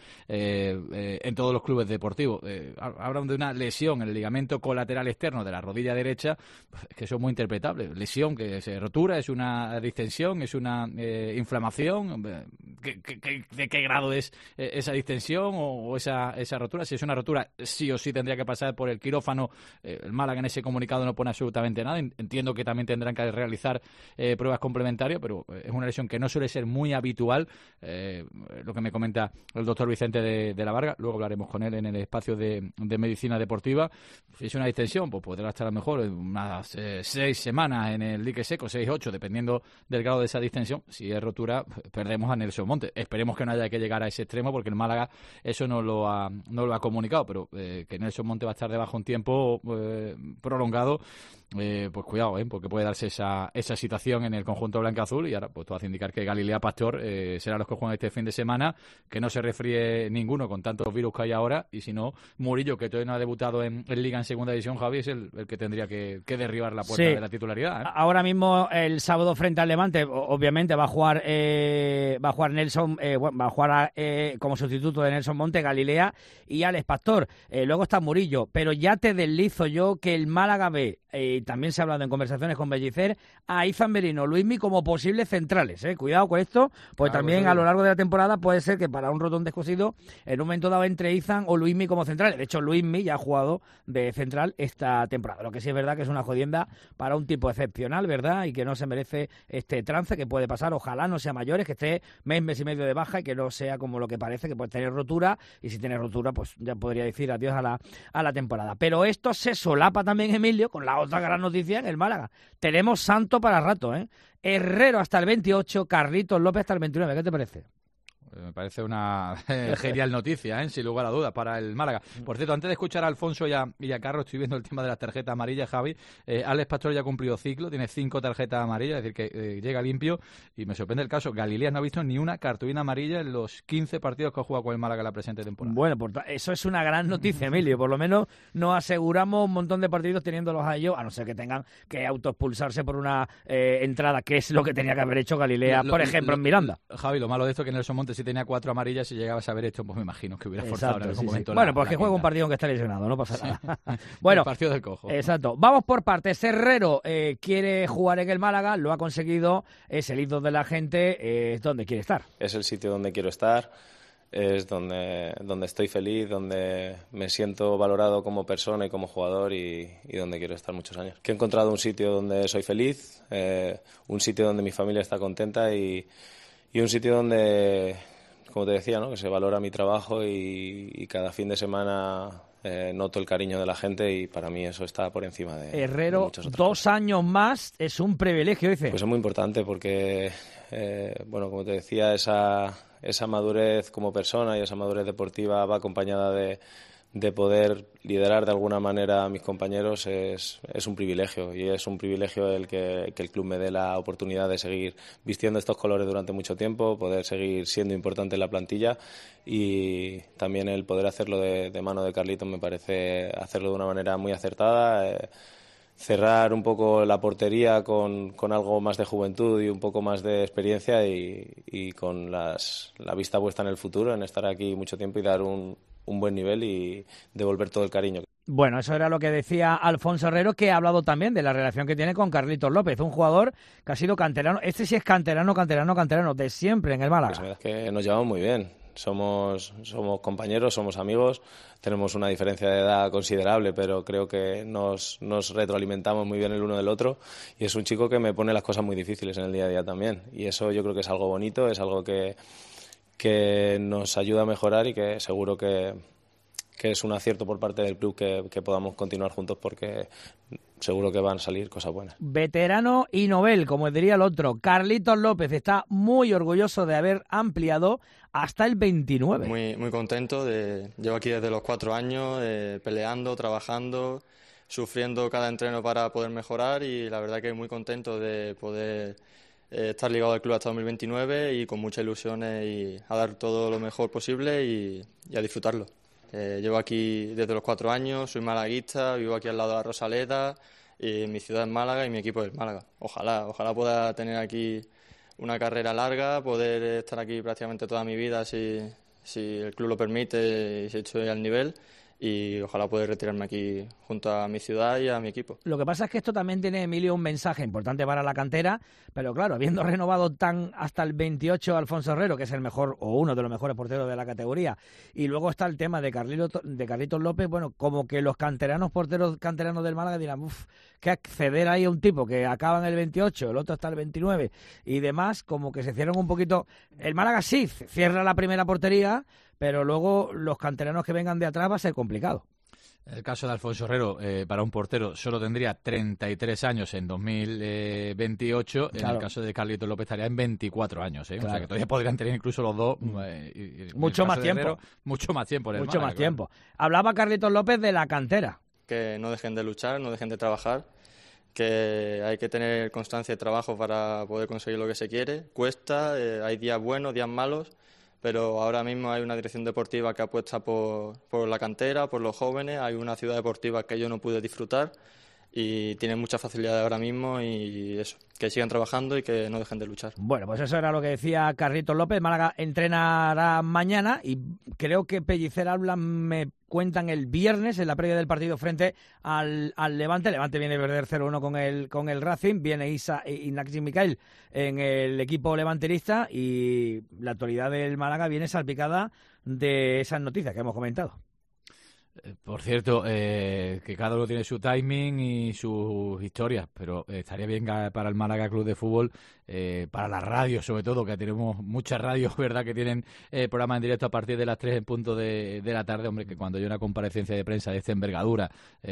en todos los clubes deportivos. Hablan de una lesión en el ligamento colateral externo de la rodilla derecha, pues, que eso es muy interpretable. Lesión que se rotura, es una distensión, es una inflamación. ¿De qué grado es esa distensión o esa rotura? Si es una rotura, sí o sí tendría que pasar por el quirófano. El Málaga en ese comunicado no pone absolutamente nada. Entiendo que también tendrán que realizar pruebas complementarias, pero es una lesión que no suele ser muy habitual. Lo que me comenta el doctor Vicente de la Varga, luego hablaremos con él en el espacio de medicina deportiva. Si es una distensión, pues podrá estar a lo mejor unas 6 semanas en el dique seco, 6, 8, dependiendo del grado de esa distensión. Si es rotura, perdemos a Nelson Monte. Esperemos que no haya que llegar a ese extremo, porque el Málaga eso no lo ha comunicado, pero que Nelson Monte va a estar debajo un tiempo prolongado, pues cuidado, porque puede darse esa situación en el conjunto blanca-azul. Y ahora pues todo hace indicar que Galilea Pastor serán los que juegan este fin de semana, que no se resfríe ninguno con tantos virus que hay ahora, y si no, Murillo, que todavía no ha debutado en Liga en segunda división, Javi, es el que tendría que derribar la puerta de la titularidad. Ahora mismo el sábado frente al Levante, obviamente va a jugar Nelson, va a jugar como sustituto de Nelson Monte, Galilea y Alex Pastor. Luego está Murillo, pero ya te deslizo yo que el Málaga ve, también se ha hablado en conversaciones con Pellicer, a Izan Merino, Luismi como posibles centrales. Cuidado con esto, pues claro, también a lo largo de la temporada puede ser que para un rotón descosido en un momento dado entre Izan o Luismi como centrales. De hecho, Luismi ya ha jugado de central esta temporada. Lo que sí es verdad que es una jodienda para un tipo excepcional, ¿verdad? Y que no se merece este trance que puede pasar. Ojalá no sea mayores, que esté mes y medio de baja y que no sea como lo que parece, que puede tener rotura. Y si tiene rotura, pues ya podría decir adiós a la temporada. Pero esto se solapa también, Emilio, con la otra gran noticia en el Málaga. Tenemos santo para rato, Herrero hasta el 28, Carlitos López hasta el 29. ¿Qué te parece? Me parece una genial noticia, sin lugar a dudas, para el Málaga. Por cierto, antes de escuchar a Alfonso y a Carlos, estoy viendo el tema de las tarjetas amarillas, Javi. Alex Pastor ya ha cumplido ciclo, tiene 5 tarjetas amarillas, es decir, que llega limpio. Y me sorprende el caso, Galilea no ha visto ni una cartulina amarilla en los 15 partidos que ha jugado con el Málaga la presente temporada. Bueno, eso es una gran noticia, Emilio. Por lo menos nos aseguramos un montón de partidos teniéndolos a ellos, a no ser que tengan que autoexpulsarse por una entrada, que es lo que tenía que haber hecho Galilea, por ejemplo, en Miranda. Javi, lo malo de esto es que Nelson Monte, si tenía 4 amarillas, si llegabas a ver esto, pues me imagino que hubiera forzado en algún momento. Bueno, pues que juega un partido que está lesionado, no pasa nada. Bueno, el partido del cojo. Exacto. Vamos por partes. Herrero quiere jugar en el Málaga, lo ha conseguido, es el ídolo de la gente, es donde quiere estar. Es el sitio donde quiero estar, es donde estoy feliz, donde me siento valorado como persona y como jugador y donde quiero estar muchos años. Que he encontrado un sitio donde soy feliz, un sitio donde mi familia está contenta y un sitio donde, como te decía, ¿no?, que se valora mi trabajo y cada fin de semana noto el cariño de la gente y para mí eso está por encima de Herrero, de muchas otras 2 cosas. años más es un privilegio, dice. Pues es muy importante porque, bueno, como te decía, esa madurez como persona y esa madurez deportiva va acompañada de poder liderar de alguna manera a mis compañeros. Es un privilegio y es un privilegio el que el club me dé la oportunidad de seguir vistiendo estos colores durante mucho tiempo, poder seguir siendo importante en la plantilla y también el poder hacerlo de mano de Carlitos me parece hacerlo de una manera muy acertada. cerrar un poco la portería con algo más de juventud y un poco más de experiencia y con la vista puesta en el futuro, en estar aquí mucho tiempo y dar un buen nivel y devolver todo el cariño. Bueno, eso era lo que decía Alfonso Herrero, que ha hablado también de la relación que tiene con Carlitos López, un jugador que ha sido canterano. Este sí es canterano de siempre en el Málaga. Pues es que nos llevamos muy bien. Somos compañeros, somos amigos, tenemos una diferencia de edad considerable, pero creo que nos retroalimentamos muy bien el uno del otro y es un chico que me pone las cosas muy difíciles en el día a día también. Y eso yo creo que es algo bonito, es algo que nos ayuda a mejorar y que seguro que es un acierto por parte del club que podamos continuar juntos porque seguro que van a salir cosas buenas. Veterano y novel, como diría el otro. Carlitos López está muy orgulloso de haber ampliado hasta el 29. Muy contento. Llevo aquí desde los 4 años, peleando, trabajando, sufriendo cada entreno para poder mejorar y la verdad que muy contento de poder estar ligado al club hasta 2029 y con muchas ilusiones y a dar todo lo mejor posible y a disfrutarlo. Llevo aquí desde los 4 años, soy malaguista, vivo aquí al lado de la Rosaleda, y mi ciudad es Málaga y mi equipo es Málaga. Ojalá pueda tener aquí una carrera larga, poder estar aquí prácticamente toda mi vida si el club lo permite y si estoy al nivel. Y ojalá poder retirarme aquí junto a mi ciudad y a mi equipo. Lo que pasa es que esto también tiene, Emilio, un mensaje importante para la cantera, pero claro, habiendo renovado hasta el 28 Alfonso Herrero, que es el mejor o uno de los mejores porteros de la categoría, y luego está el tema de Carlitos López, bueno, como que los porteros canteranos del Málaga dirán, que acceder ahí a un tipo que acaba en el 28, el otro está el 29 y demás, como que se cierran un poquito. El Málaga sí cierra la primera portería, pero luego los canteranos que vengan de atrás va a ser complicado. El caso de Alfonso Herrero, para un portero, solo tendría 33 años en 2028. Claro. En el caso de Carlitos López estaría en 24 años. Claro. O sea que todavía podrían tener incluso los dos mucho más tiempo. Herrero, mucho más tiempo. Mucho más tiempo. Hablaba Carlitos López de la cantera. Que no dejen de luchar, no dejen de trabajar, que hay que tener constancia de trabajo para poder conseguir lo que se quiere. Cuesta, hay días buenos, días malos, pero ahora mismo hay una dirección deportiva que apuesta por la cantera, por los jóvenes, hay una ciudad deportiva que yo no pude disfrutar y tienen mucha facilidad ahora mismo y eso, que sigan trabajando y que no dejen de luchar. Bueno, pues eso era lo que decía Carlitos López. Málaga entrenará mañana y creo que Pellicer habla, me cuentan, el viernes en la previa del partido frente al Levante. Levante viene a perder 0-1 con el Racing, viene Iñaki Micael en el equipo levanterista y la actualidad del Málaga viene salpicada de esas noticias que hemos comentado. Por cierto, que cada uno tiene su timing y sus historias, pero estaría bien para el Málaga Club de Fútbol, para la radio sobre todo, que tenemos muchas radios, ¿verdad?, que tienen programas en directo a partir de las 3 en punto de la tarde. Hombre, que cuando hay una comparecencia de prensa de esta envergadura,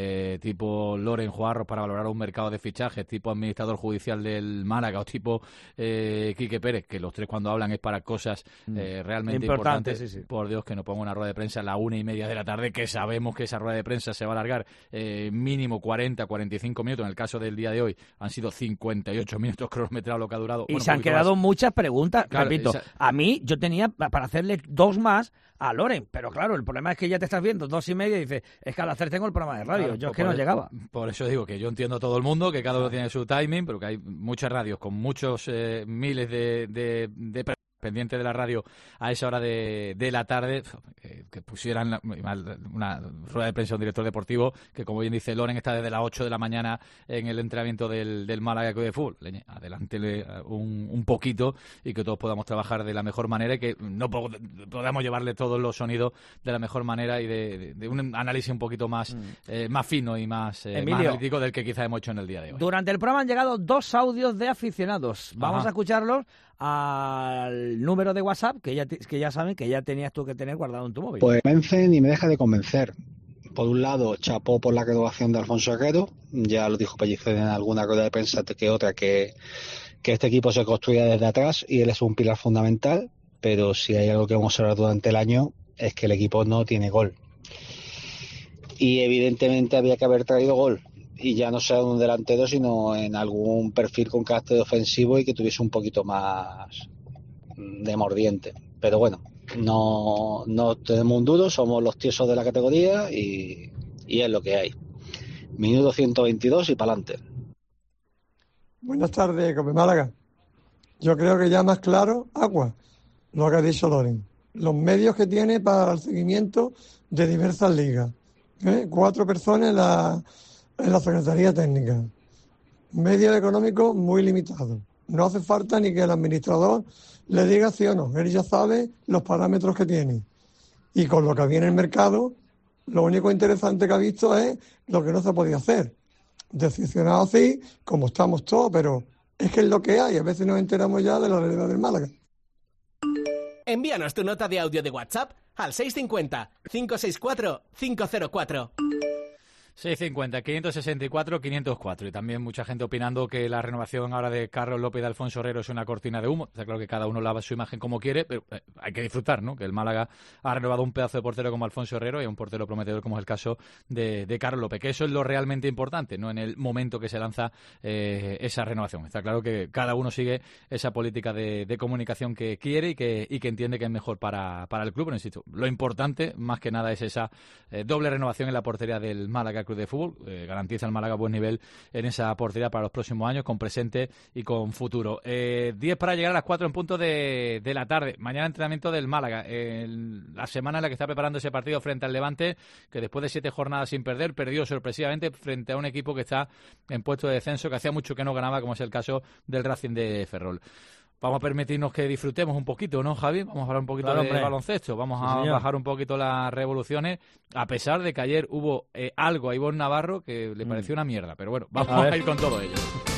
tipo Loren Juarros para valorar un mercado de fichajes, tipo administrador judicial del Málaga o tipo Quique Pérez, que los tres cuando hablan es para cosas realmente importantes. Sí. Por Dios, que no ponga una rueda de prensa a la 1:30 de la tarde, que sabemos que esa rueda de prensa se va a alargar mínimo 40-45 minutos. En el caso del día de hoy han sido 58 minutos cronometrados lo que ha durado. Y se han quedado muchas preguntas, claro, repito. A mí, yo tenía para hacerle 2 más a Loren, pero claro, el problema es que ya te estás viendo 2:30 y dices, es que al hacer tengo el programa de radio, claro, yo es que no llegaba. Por eso digo que yo entiendo a todo el mundo, que cada uno tiene su timing, pero que hay muchas radios con muchos miles de pendiente de la radio a esa hora de la tarde, que pusieran una rueda de prensa a un director deportivo que, como bien dice Loren, está desde las 8 de la mañana en el entrenamiento del Málaga Club de Fútbol. Adelántele un poquito y que todos podamos trabajar de la mejor manera y que no podamos llevarle todos los sonidos de la mejor manera y de un análisis un poquito más fino y más analítico del que quizá hemos hecho en el día de hoy. Durante el programa han llegado 2 audios de aficionados. Vamos a escucharlos al número de WhatsApp que ya saben que ya tenías tú que tener guardado en tu móvil. Pues convencen y me deja de convencer. Por un lado, chapó por la renovación de Alfonso Herrero, ya lo dijo Pellicer en alguna rueda de prensa que otra, que este equipo se construía desde atrás y él es un pilar fundamental, pero si hay algo que vamos a hablar durante el año es que el equipo no tiene gol. Y evidentemente había que haber traído gol. Y ya no sea un delantero, sino en algún perfil con carácter ofensivo y que tuviese un poquito más de mordiente. Pero bueno, no tenemos un duro, somos los tiesos de la categoría y es lo que hay. Minuto 122 y para adelante. Buenas tardes, Cope Málaga. Yo creo que ya más claro, agua, lo que ha dicho Loren. Los medios que tiene para el seguimiento de diversas ligas. 4 personas en la Secretaría Técnica. Medios económicos muy limitados. No hace falta ni que el administrador le diga sí o no. Él ya sabe los parámetros que tiene. Y con lo que viene en el mercado, lo único interesante que ha visto es lo que no se podía hacer. Decepcionado así, como estamos todos, pero es que es lo que hay. A veces nos enteramos ya de la realidad del Málaga. Envíanos tu nota de audio de WhatsApp al 650-564-504. 650-564-504. Y también mucha gente opinando que la renovación ahora de Carlos López y de Alfonso Herrero es una cortina de humo. Está claro que cada uno lava su imagen como quiere, pero hay que disfrutar, ¿no? Que el Málaga ha renovado un pedazo de portero como Alfonso Herrero y un portero prometedor como es el caso de Carlos López, que eso es lo realmente importante, no en el momento que se lanza esa renovación. Está claro que cada uno sigue esa política de comunicación que quiere y que entiende que es mejor para el club. Pero insisto, lo importante, más que nada, es esa doble renovación en la portería del Málaga Club de Fútbol. Garantiza el Málaga buen nivel en esa portería para los próximos años, con presente y con futuro. 10 para llegar a las 4 en punto de la tarde. Mañana entrenamiento del Málaga. La semana en la que está preparando ese partido frente al Levante, que después de 7 jornadas sin perder, perdió sorpresivamente frente a un equipo que está en puesto de descenso, que hacía mucho que no ganaba, como es el caso del Racing de Ferrol. Vamos a permitirnos que disfrutemos un poquito, ¿no, Javi? Vamos a hablar un poquito de baloncesto. Vamos a bajar un poquito las revoluciones, a pesar de que ayer hubo algo a Ivonne Navarro que le pareció una mierda. Pero bueno, vamos a ir con todo ello.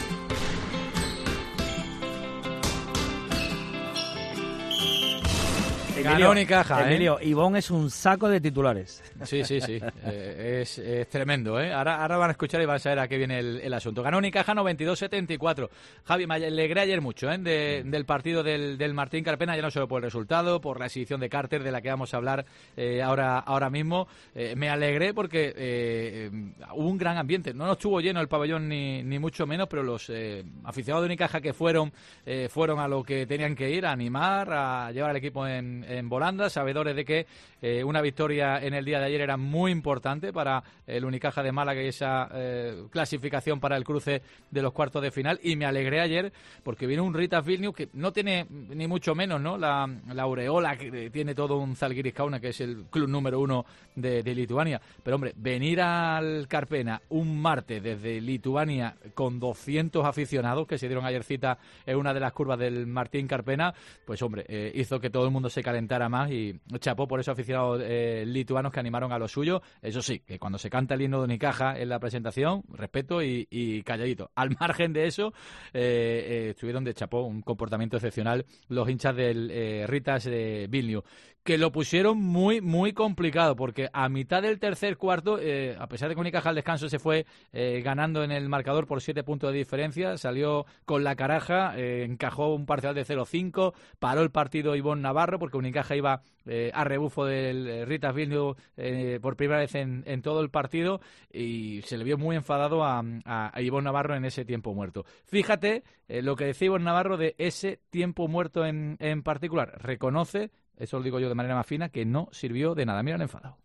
Ganó Unicaja, Emilio, Ivonne es un saco de titulares. Sí. Es tremendo, ¿eh? Ahora van a escuchar y van a saber a qué viene el asunto. Ganó Unicaja 92-74. Javi, me alegré ayer mucho del partido del Martín Carpena, ya no solo por el resultado, por la exhibición de Carter, de la que vamos a hablar ahora mismo. Me alegré porque hubo un gran ambiente. No estuvo lleno el pabellón ni mucho menos, pero los aficionados de Unicaja que fueron a lo que tenían que ir, a animar, a llevar al equipo en volanda, sabedores de que una victoria en el día de ayer era muy importante para el Unicaja de Málaga y esa clasificación para el cruce de los cuartos de final. Y me alegré ayer porque vino un Ritas Vilnius que no tiene ni mucho menos, ¿no?, la aureola que tiene todo un Zalgiris Kaunas, que es el club número 1 de Lituania. Pero hombre, venir al Carpena un martes desde Lituania con 200 aficionados que se dieron ayer cita en una de las curvas del Martín Carpena, pues hombre, hizo que todo el mundo se calentara más, y chapó por esos aficionados lituanos que animaron a lo suyo. Eso sí, que cuando se canta el himno de Unicaja en la presentación, respeto y calladito. Al margen de eso, estuvieron de chapó, un comportamiento excepcional los hinchas del Ritas Vilnius, que lo pusieron muy, muy complicado, porque a mitad del tercer cuarto, a pesar de que Unicaja al descanso se fue ganando en el marcador por 7 puntos de diferencia, salió con la caraja, encajó un parcial de 0-5, paró el partido Ivonne Navarro, porque Unicaja iba a rebufo del Ritas Vilnius por primera vez en todo el partido, y se le vio muy enfadado a Ivonne Navarro en ese tiempo muerto. Fíjate lo que decía Ivonne Navarro de ese tiempo muerto en particular. Reconoce, eso lo digo yo de manera más fina, que no sirvió de nada. Mira el enfadado.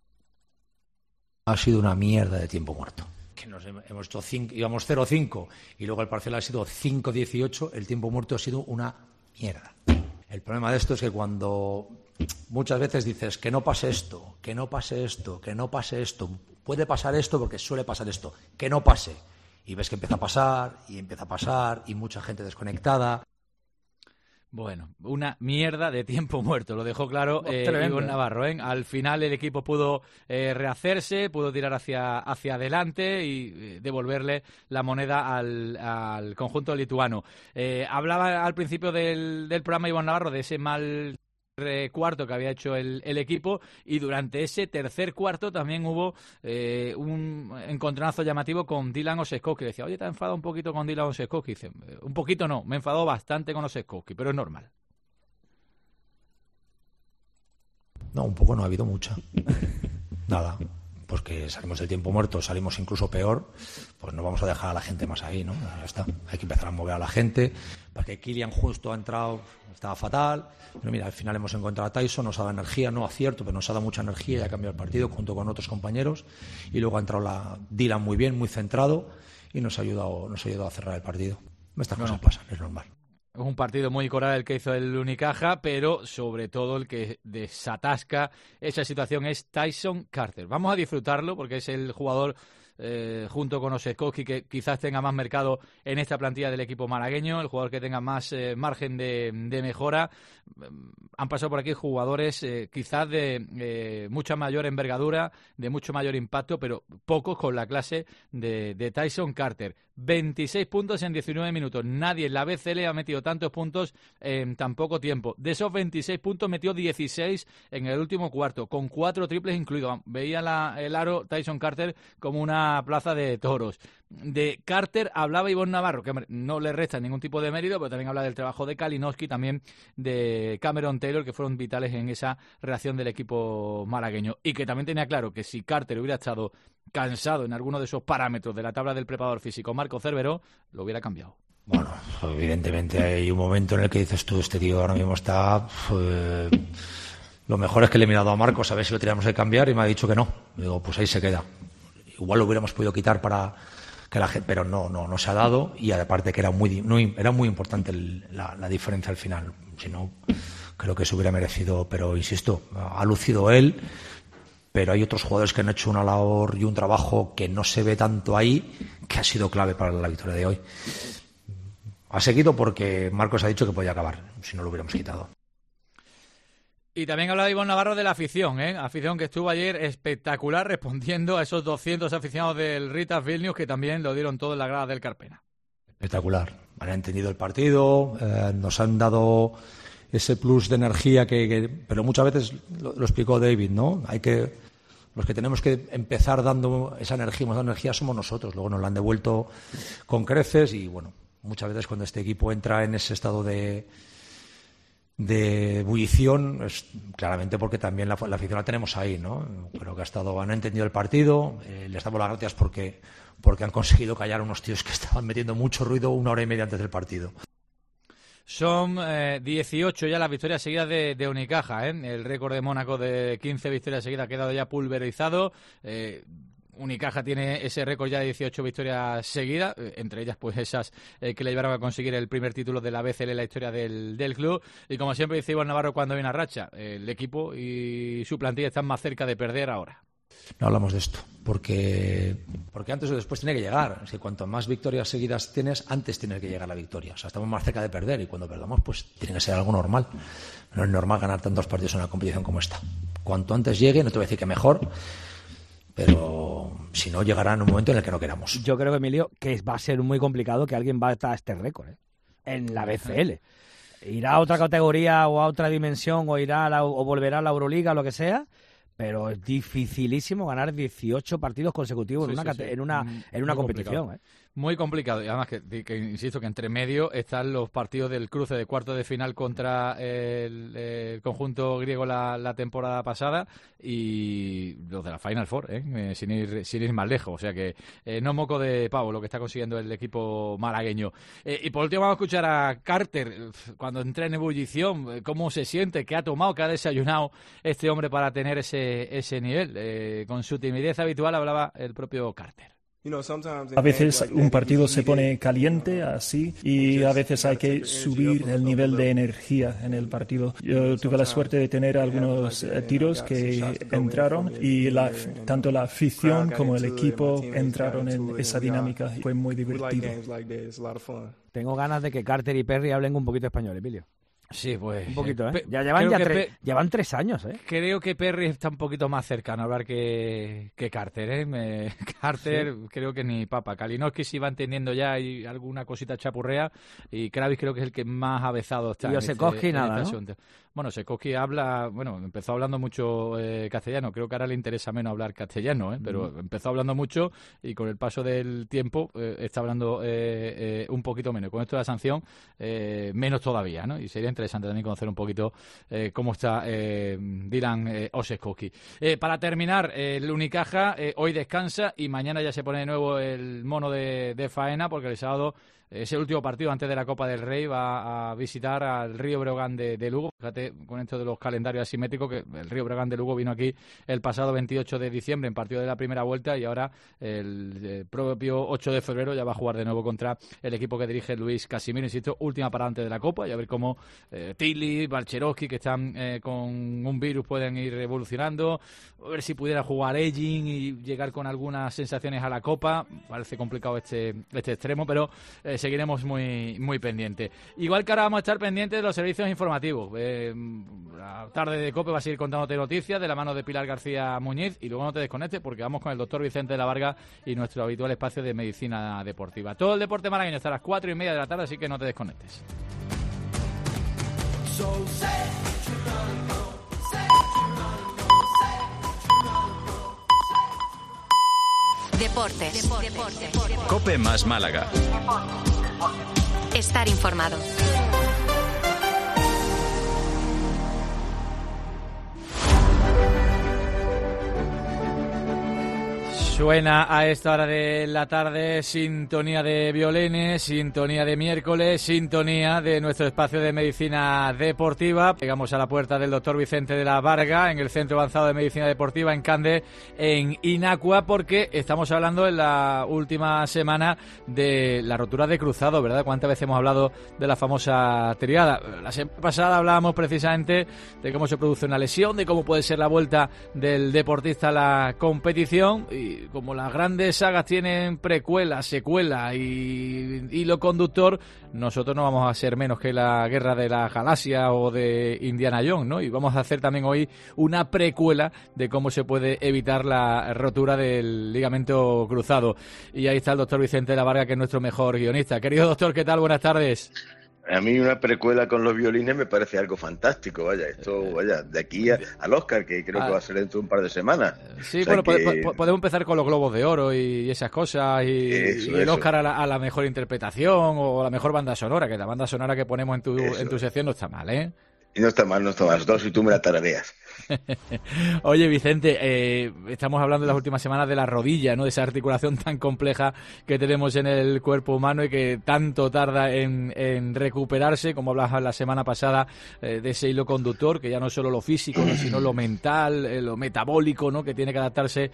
Ha sido una mierda de tiempo muerto. Que hemos hecho íbamos 0-5 y luego el parcial ha sido 5-18. El tiempo muerto ha sido una mierda. El problema de esto es que cuando muchas veces dices que no pase esto, que no pase esto, que no pase esto, puede pasar esto porque suele pasar esto, que no pase. Y ves que empieza a pasar y mucha gente desconectada. Bueno, una mierda de tiempo muerto, lo dejó claro Ivonne Navarro. Al final el equipo pudo rehacerse, pudo tirar hacia adelante y devolverle la moneda al conjunto lituano. Hablaba al principio del programa Ivonne Navarro de ese mal cuarto que había hecho el equipo, y durante ese tercer cuarto también hubo un encontronazo llamativo con Dylan Oseskowski. Decía, oye, ¿te has enfadado un poquito con Dylan Oseskowski? Dice, un poquito no, me he enfadado bastante con Oseskowski, pero es normal. No, un poco no, ha habido mucha. Nada. pues que salimos del tiempo muerto, salimos incluso peor, pues no vamos a dejar a la gente más ahí, ¿no? Ya está, hay que empezar a mover a la gente, porque Kylian justo ha entrado, estaba fatal, pero mira, al final hemos encontrado a Tyson, nos ha dado energía, no acierto, pero nos ha dado mucha energía y ha cambiado el partido junto con otros compañeros, y luego ha entrado Dylan muy bien, muy centrado, y nos ha ayudado a cerrar el partido. Estas cosas pasan, es normal. Es un partido muy coral el que hizo el Unicaja, pero sobre todo el que desatasca esa situación es Tyson Carter. Vamos a disfrutarlo porque es el jugador, junto con Oseskowski, que quizás tenga más mercado en esta plantilla del equipo malagueño, el jugador que tenga más margen de mejora. Han pasado por aquí jugadores quizás de mucha mayor envergadura, de mucho mayor impacto, pero pocos con la clase de Tyson Carter. 26 puntos en 19 minutos. Nadie en la BCL ha metido tantos puntos en tan poco tiempo. De esos 26 puntos metió 16 en el último cuarto, con 4 triples incluidos. Veía el aro Tyson Carter como una plaza de toros. De Carter hablaba Ivonne Navarro, que no le resta ningún tipo de mérito, pero también habla del trabajo de Kalinowski, también de Cameron Taylor, que fueron vitales en esa reacción del equipo malagueño. Y que también tenía claro que si Carter hubiera estado cansado en alguno de esos parámetros de la tabla del preparador físico Marco Cerveró, lo hubiera cambiado. Bueno, evidentemente hay un momento en el que dices tú, este tío ahora mismo está... lo mejor es que le he mirado a Marcos a ver si lo teníamos que cambiar y me ha dicho que no. Digo, pues ahí se queda. Igual lo hubiéramos podido quitar para que la gente, pero no se ha dado, y aparte que era muy importante la diferencia al final. Si no, creo que se hubiera merecido, pero insisto, ha lucido él, pero hay otros jugadores que han hecho una labor y un trabajo que no se ve tanto ahí, que ha sido clave para la victoria de hoy. Ha seguido porque Marcos ha dicho que podía acabar, si no lo hubiéramos quitado. Y también hablaba Ivonne Navarro de la afición, afición que estuvo ayer espectacular respondiendo a esos 200 aficionados del Ritas Vilnius, que también lo dieron todo en la grada del Carpena. Espectacular, han entendido el partido, nos han dado ese plus de energía pero muchas veces lo explicó David, ¿no? Los que tenemos que empezar dando esa energía, somos nosotros, luego nos la han devuelto con creces, y bueno, muchas veces cuando este equipo entra en ese estado de ebullición, es claramente porque también la afición la tenemos ahí, ¿no? Creo que han entendido el partido, les damos las gracias porque han conseguido callar a unos tíos que estaban metiendo mucho ruido 1 hora y media antes del partido. Son 18 ya las victorias seguidas de Unicaja, el récord de Mónaco de 15 victorias seguidas ha quedado ya pulverizado. Unicaja tiene ese récord ya de 18 victorias seguidas, entre ellas pues esas que le llevaron a conseguir el primer título de la BCL en la historia del club. Y como siempre dice Iván Navarro cuando hay una racha, el equipo y su plantilla están más cerca de perder ahora. No hablamos de esto, porque antes o después tiene que llegar. Es que cuanto más victorias seguidas tienes, antes tiene que llegar la victoria. O sea, estamos más cerca de perder, y cuando perdamos, pues tiene que ser algo normal. No es normal ganar tantos partidos en una competición como esta. Cuanto antes llegue, no te voy a decir que mejor, pero si no, llegará en un momento en el que no queramos. Yo creo, Emilio, que va a ser muy complicado que alguien bata a este récord en la BCL. Irá a otra categoría o a otra dimensión, o o volverá a la Euroliga, lo que sea, pero es dificilísimo ganar 18 partidos consecutivos en una competición. Muy complicado, y además que insisto que entre medio están los partidos del cruce de cuartos de final contra el conjunto griego la temporada pasada, y los de la Final Four, sin ir más lejos. O sea que no moco de pavo lo que está consiguiendo el equipo malagueño. Y por último vamos a escuchar a Carter cuando entra en ebullición, cómo se siente, qué ha tomado, qué ha desayunado este hombre para tener ese nivel. Con su timidez habitual hablaba el propio Carter. A veces un partido se pone caliente así, y a veces hay que subir el nivel de energía en el partido. Yo tuve la suerte de tener algunos tiros que entraron, y tanto la afición como el equipo entraron en esa dinámica. Fue muy divertido. Tengo ganas de que Carter y Perry hablen un poquito español, Emilio. Sí, pues... Un poquito, Ya llevan 3 años, Creo que Perry está un poquito más cercano a hablar que Carter, Carter, sí. Creo que ni papa. Kalinowski sí va entendiendo ya, y alguna cosita chapurrea, y Kravis creo que es el que más avezado está. Y Oseskowski nada, ¿no? Bueno, Oseskowski empezó hablando mucho castellano. Creo que ahora le interesa menos hablar castellano, pero empezó hablando mucho, y con el paso del tiempo está hablando un poquito menos. Con esto de la sanción, menos todavía, ¿no? Y sería interesante interesante también conocer un poquito cómo está Dylan Oseskowski. Para terminar, el Unicaja hoy descansa y mañana ya se pone de nuevo el mono de faena, porque el sábado es el último partido antes de la Copa del Rey. Va a visitar al Río Breogán de Lugo. Fíjate con esto de los calendarios asimétricos, que el Río Breogán de Lugo vino aquí el pasado 28 de diciembre en partido de la primera vuelta, y ahora el propio 8 de febrero ya va a jugar de nuevo contra el equipo que dirige Luis Casimiro. Insisto, última parada antes de la Copa, y a ver cómo Tilly, Balcherovski, que están con un virus, pueden ir evolucionando. A ver si pudiera jugar Egin y llegar con algunas sensaciones a la Copa. Parece complicado este extremo, pero seguiremos muy pendientes. Igual que ahora vamos a estar pendientes de los servicios informativos. La tarde de COPE va a seguir contándote noticias de la mano de Pilar García Muñiz, y luego no te desconectes porque vamos con el doctor Vicente de la Varga y nuestro habitual espacio de medicina deportiva. Todo el deporte malagueño hasta las 4:30 de la tarde, así que no te desconectes. Deportes. COPE más Málaga. Estar informado. Suena a esta hora de la tarde sintonía de violines, sintonía de miércoles, sintonía de nuestro espacio de medicina deportiva. Llegamos a la puerta del doctor Vicente de la Varga en el Centro Avanzado de Medicina Deportiva en Cande, en Inacua, porque estamos hablando en la última semana de la rotura de cruzado, ¿verdad? ¿Cuántas veces hemos hablado de la famosa triada? La semana pasada hablábamos precisamente de cómo se produce una lesión, de cómo puede ser la vuelta del deportista a la competición, y como las grandes sagas tienen precuela, secuela y hilo conductor, nosotros no vamos a ser menos que la Guerra de la Galaxia o de Indiana Jones, ¿no? Y vamos a hacer también hoy una precuela de cómo se puede evitar la rotura del ligamento cruzado. Y ahí está el doctor Vicente de la Varga, que es nuestro mejor guionista. Querido doctor, ¿qué tal? Buenas tardes. A mí una precuela con los violines me parece algo fantástico, de aquí al Oscar, que creo que va a ser dentro de un par de semanas. Sí, bueno, podemos empezar con los Globos de Oro y esas cosas, y el Oscar a la mejor interpretación o a la mejor banda sonora, que la banda sonora que ponemos en tu sección no está mal, ¿eh? Y no está mal, dos, y tú me la tarareas. Oye, Vicente, estamos hablando en las últimas semanas de la rodilla, ¿no? De esa articulación tan compleja que tenemos en el cuerpo humano y que tanto tarda en recuperarse, como hablabas la semana pasada, de ese hilo conductor, que ya no es solo lo físico, ¿no? Sino lo mental, lo metabólico, ¿no? Que tiene que adaptarse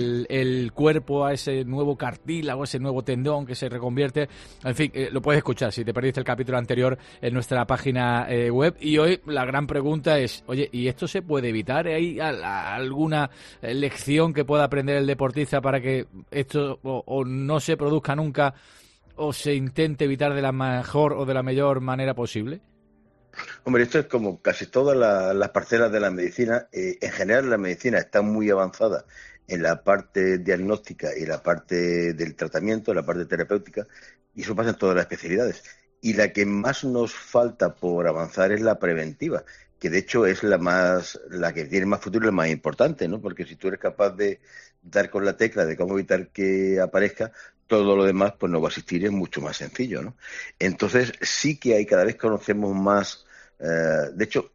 el cuerpo a ese nuevo cartílago, ese nuevo tendón que se reconvierte. En fin, lo puedes escuchar si te perdiste el capítulo anterior en nuestra página web. Y hoy la gran pregunta es, oye, ¿y esto se puede evitar? ¿Hay alguna lección que pueda aprender el deportista para que esto o no se produzca nunca, o se intente evitar de la mejor o de la mayor manera posible? Hombre, esto es como casi todas las parcelas de la medicina. En general, la medicina está muy avanzada en la parte diagnóstica y la parte del tratamiento, la parte terapéutica, y eso pasa en todas las especialidades. Y la que más nos falta por avanzar es la preventiva, que de hecho es la que tiene más futuro y la más importante, ¿no? Porque si tú eres capaz de dar con la tecla de cómo evitar que aparezca, todo lo demás pues no va a existir, es mucho más sencillo, ¿no? Entonces sí que cada vez conocemos más, de hecho,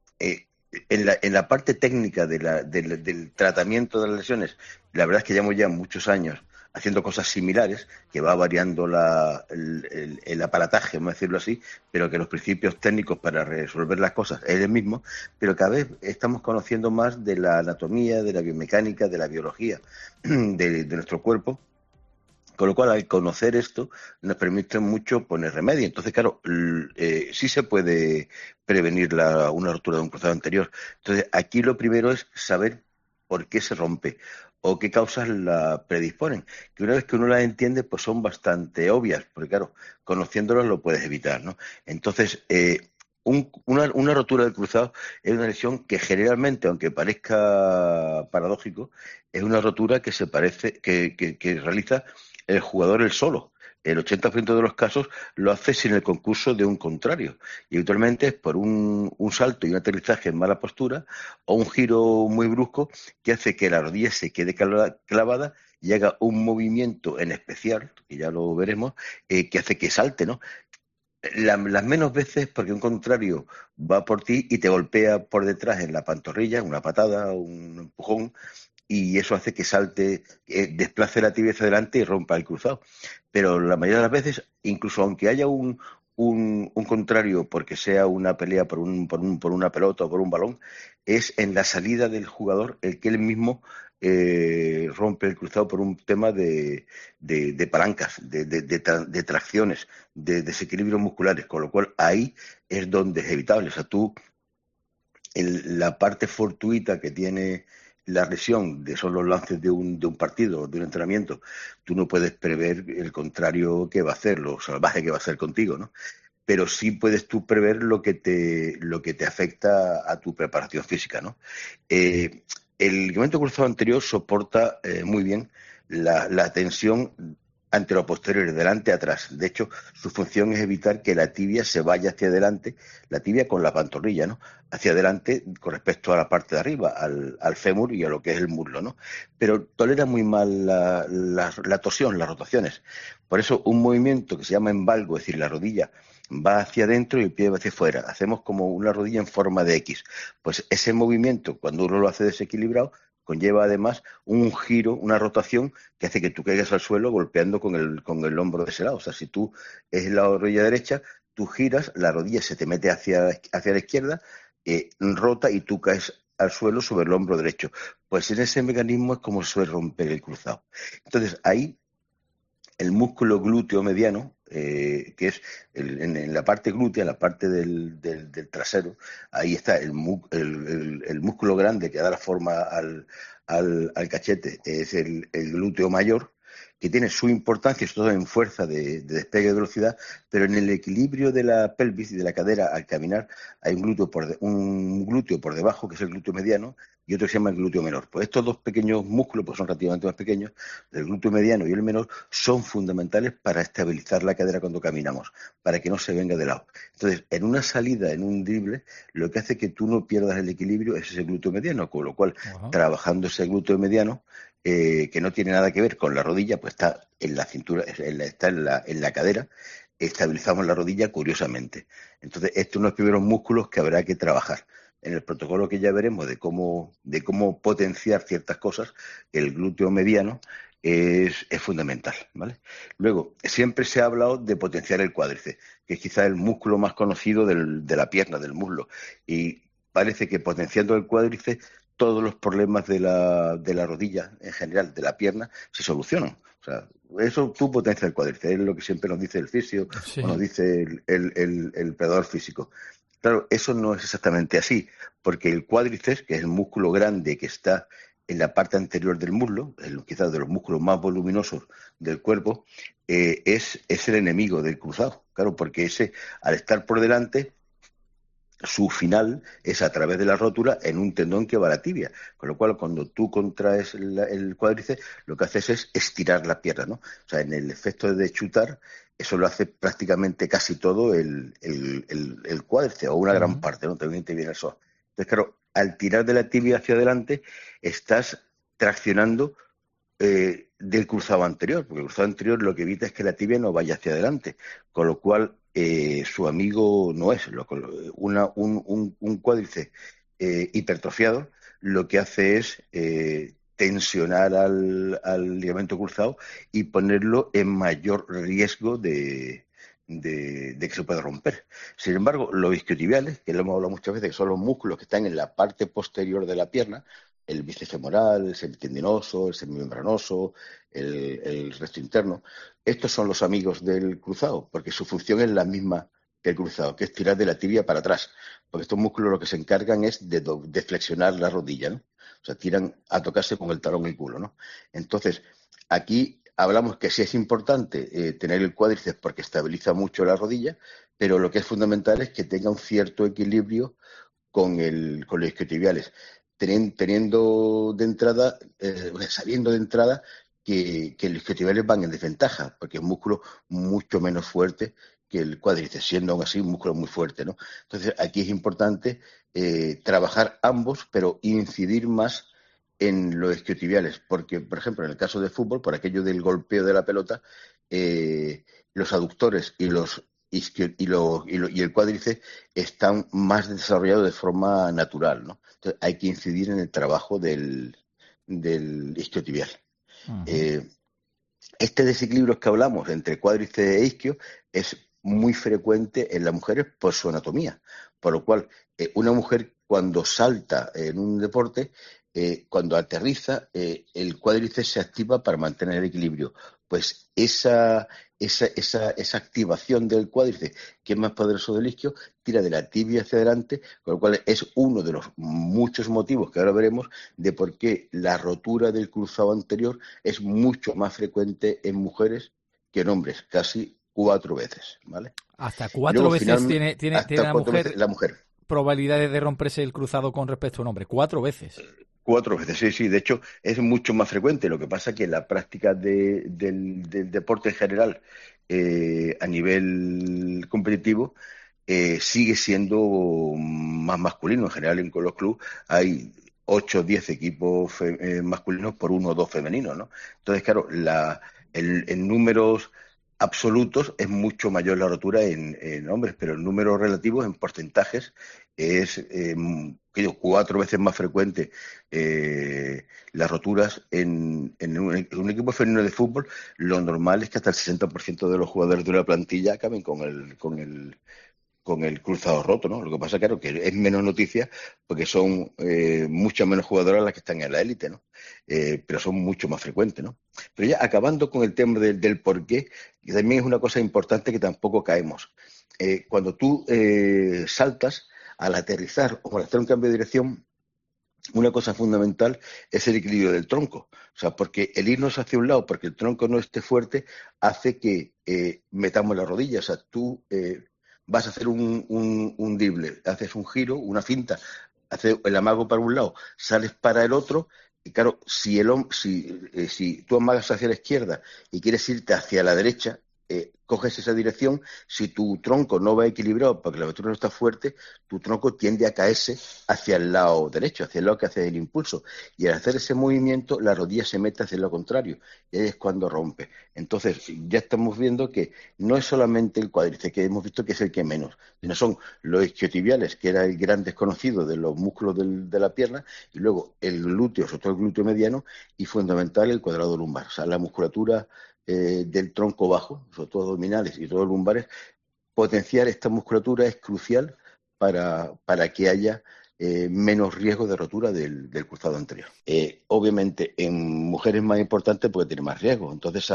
en la parte técnica del tratamiento de las lesiones, la verdad es que llevamos ya muchos años haciendo cosas similares, que va variando el aparataje, vamos a decirlo así, pero que los principios técnicos para resolver las cosas es el mismo, pero cada vez estamos conociendo más de la anatomía, de la biomecánica, de la biología de nuestro cuerpo, con lo cual al conocer esto nos permite mucho poner remedio. Entonces, claro, sí se puede prevenir una rotura de un cruzado anterior. Entonces, aquí lo primero es saber por qué se rompe o qué causas la predisponen, que una vez que uno las entiende, pues son bastante obvias, porque claro, conociéndolas lo puedes evitar, ¿no? Entonces, una rotura del cruzado es una lesión que generalmente, aunque parezca paradójico, es una rotura que que realiza el jugador él solo. El 80% de los casos lo hace sin el concurso de un contrario. Y habitualmente es por un salto y un aterrizaje en mala postura o un giro muy brusco que hace que la rodilla se quede clavada y haga un movimiento en especial, que ya lo veremos, que hace que salte, ¿no? Las menos veces porque un contrario va por ti y te golpea por detrás en la pantorrilla, una patada, un empujón, y eso hace que salte, desplace la tibia hacia adelante y rompa el cruzado. Pero la mayoría de las veces, incluso aunque haya un contrario porque sea una pelea por una pelota o por un balón, es en la salida del jugador el que él mismo rompe el cruzado por un tema de palancas, de tracciones, de desequilibrios musculares, con lo cual ahí es donde es evitable. O sea, tú, la parte fortuita que tiene la lesión, son los lances de un partido, de un entrenamiento, tú no puedes prever el contrario que va a hacer, lo salvaje que va a hacer contigo, ¿no? Pero sí puedes tú prever lo que te afecta a tu preparación física, ¿no? El ligamento cruzado anterior soporta muy bien la tensión anteroposterior, delante a atrás. De hecho, su función es evitar que la tibia se vaya hacia adelante, la tibia con la pantorrilla, ¿no? Hacia adelante con respecto a la parte de arriba, al fémur y a lo que es el muslo, ¿no? Pero tolera muy mal la torsión, las rotaciones. Por eso un movimiento que se llama embalgo, es decir, la rodilla va hacia adentro y el pie va hacia afuera. Hacemos como una rodilla en forma de X. Pues ese movimiento, cuando uno lo hace desequilibrado, conlleva además un giro, una rotación que hace que tú caigas al suelo golpeando con el hombro de ese lado. O sea, si tú es la rodilla derecha, tú giras, la rodilla se te mete hacia la izquierda, rota y tú caes al suelo sobre el hombro derecho. Pues en ese mecanismo es como se suele romper el cruzado. Entonces ahí el músculo glúteo mediano, que es en la parte glútea, en la parte del trasero, ahí está el músculo grande que da la forma al cachete, es el glúteo mayor, que tiene su importancia, sobre todo en fuerza de despegue de velocidad, pero en el equilibrio de la pelvis y de la cadera al caminar hay un glúteo por debajo, que es el glúteo mediano, y otro que se llama el glúteo menor. Pues estos dos pequeños músculos, pues son relativamente más pequeños, el glúteo mediano y el menor, son fundamentales para estabilizar la cadera cuando caminamos, para que no se venga de lado. Entonces, en una salida, en un drible, lo que hace que tú no pierdas el equilibrio es ese glúteo mediano, con lo cual, trabajando ese glúteo mediano, que no tiene nada que ver con la rodilla, pues está en la cintura, está en la cadera, estabilizamos la rodilla curiosamente. Entonces, estos son los primeros músculos que habrá que trabajar. En el protocolo que ya veremos de cómo potenciar ciertas cosas, el glúteo mediano es fundamental, ¿vale? Luego, siempre se ha hablado de potenciar el cuádriceps, que es quizá el músculo más conocido de la pierna, del muslo, y parece que potenciando el cuádriceps todos los problemas de la rodilla, en general, de la pierna, se solucionan. O sea, eso tú potencias el cuádriceps, es lo que siempre nos dice el fisio, sí, o nos dice el preparador físico. Claro, eso no es exactamente así, porque el cuádriceps, que es el músculo grande que está en la parte anterior del muslo, quizás de los músculos más voluminosos del cuerpo, es el enemigo del cruzado. Claro, porque ese, al estar por delante, su final es a través de la rótula en un tendón que va a la tibia, con lo cual cuando tú contraes el cuádriceps lo que haces es estirar la pierna, ¿no? O sea, en el efecto de chutar, eso lo hace prácticamente casi todo el cuádriceps, o una gran parte, ¿no? También te viene eso. Entonces, claro, al tirar de la tibia hacia adelante estás traccionando del cruzado anterior, porque el cruzado anterior lo que evita es que la tibia no vaya hacia adelante, con lo cual su amigo no es. Un cuádriceps hipertrofiado lo que hace es tensionar al ligamento cruzado y ponerlo en mayor riesgo de que se pueda romper. Sin embargo, los isquiotibiales, que lo hemos hablado muchas veces, que son los músculos que están en la parte posterior de la pierna, el bíceps femoral, el semitendinoso, el semimembranoso, el resto interno. Estos son los amigos del cruzado, porque su función es la misma que el cruzado, que es tirar de la tibia para atrás. Porque estos músculos lo que se encargan es de flexionar la rodilla, ¿no? O sea, tiran a tocarse con el talón y el culo, ¿no? Entonces, aquí hablamos que sí es importante tener el cuádriceps porque estabiliza mucho la rodilla, pero lo que es fundamental es que tenga un cierto equilibrio con los isquiotibiales. Teniendo de entrada, sabiendo de entrada que los isquiotibiales van en desventaja, porque es un músculo mucho menos fuerte que el cuádriceps, siendo aún así un músculo muy fuerte, ¿no? Entonces, aquí es importante trabajar ambos, pero incidir más en los isquiotibiales, porque, por ejemplo, en el caso de fútbol, por aquello del golpeo de la pelota, los aductores y los isquio y el cuádriceps están más desarrollados de forma natural, ¿no? Entonces hay que incidir en el trabajo del isquiotibial. Este desequilibrio que hablamos entre cuádriceps e isquio es muy frecuente en las mujeres por su anatomía, por lo cual una mujer cuando salta en un deporte, cuando aterriza, el cuádriceps se activa para mantener el equilibrio. Pues esa activación del cuádriceps, que es más poderoso del isquio, tira de la tibia hacia adelante, con lo cual es uno de los muchos motivos que ahora veremos de por qué la rotura del cruzado anterior es mucho más frecuente en mujeres que en hombres, casi 4 veces, ¿vale? Hasta 4 veces tiene la mujer probabilidades de romperse el cruzado con respecto a un hombre. 4 veces. 4 veces, sí. De hecho, es mucho más frecuente. Lo que pasa es que la práctica del deporte en general, a nivel competitivo, sigue siendo más masculino. En general, con los clubes hay 8 o 10 equipos masculinos por 1 o 2 femeninos, ¿no? Entonces, claro, en números absolutos es mucho mayor la rotura en hombres, pero en números relativos, en porcentajes, es 4 veces más frecuente las roturas en un equipo femenino de fútbol. Lo normal es que hasta el 60% de los jugadores de una plantilla acaben con el cruzado roto, ¿no? Lo que pasa, claro, que es menos noticia porque son muchas menos jugadoras las que están en la élite, ¿no? Pero son mucho más frecuentes, ¿no? Pero ya acabando con el tema del por qué, que también es una cosa importante que tampoco caemos. Cuando tú saltas, al aterrizar o al hacer un cambio de dirección, una cosa fundamental es el equilibrio del tronco. O sea, porque el irnos hacia un lado, porque el tronco no esté fuerte, hace que metamos la rodilla. O sea, tú vas a hacer un drible, haces un giro, una finta, haces el amago para un lado, sales para el otro, y claro, si tú amagas hacia la izquierda y quieres irte hacia la derecha, coges esa dirección. Si tu tronco no va equilibrado porque la abertura no está fuerte, tu tronco tiende a caerse hacia el lado derecho, hacia el lado que hace el impulso, y al hacer ese movimiento la rodilla se mete hacia el lado contrario y ahí es cuando rompe. Entonces ya estamos viendo que no es solamente el cuádriceps, que hemos visto que es el que menos, sino son los isquiotibiales, que era el gran desconocido de los músculos de la pierna, y luego el glúteo, sobre todo el glúteo mediano, y fundamental el cuadrado lumbar. O sea, la musculatura del tronco bajo, sobre todo abdominales y todos lumbares, potenciar esta musculatura es crucial para que haya menos riesgo de rotura del cruzado anterior. Obviamente en mujeres más importante porque tiene más riesgo, entonces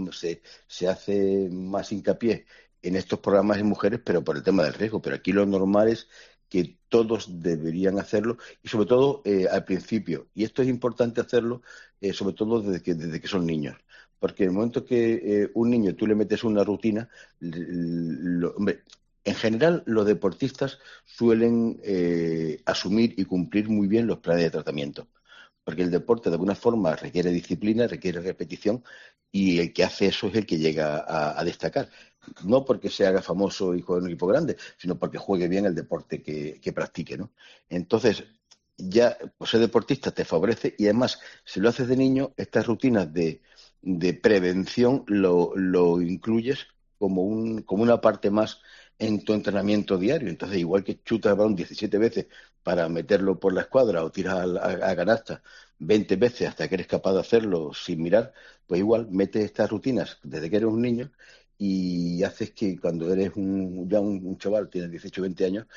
se hace más hincapié en estos programas en mujeres, pero por el tema del riesgo. Pero aquí lo normal es que todos deberían hacerlo, y sobre todo al principio. Y esto es importante hacerlo sobre todo desde que son niños. Porque en el momento que un niño tú le metes una rutina, hombre, en general los deportistas suelen asumir y cumplir muy bien los planes de tratamiento. Porque el deporte de alguna forma requiere disciplina, requiere repetición, y el que hace eso es el que llega a destacar. No porque se haga famoso y juegue en un equipo grande, sino porque juegue bien el deporte que practique, ¿no? Entonces, ya pues, ser deportista te favorece, y además, si lo haces de niño, estas rutinas de prevención lo incluyes como una parte más en tu entrenamiento diario. Entonces, igual que chutas el balón 17 veces para meterlo por la escuadra o tiras a canasta 20 veces hasta que eres capaz de hacerlo sin mirar, pues igual metes estas rutinas desde que eres un niño y haces que cuando eres un chaval, tienes 18 o 20 años,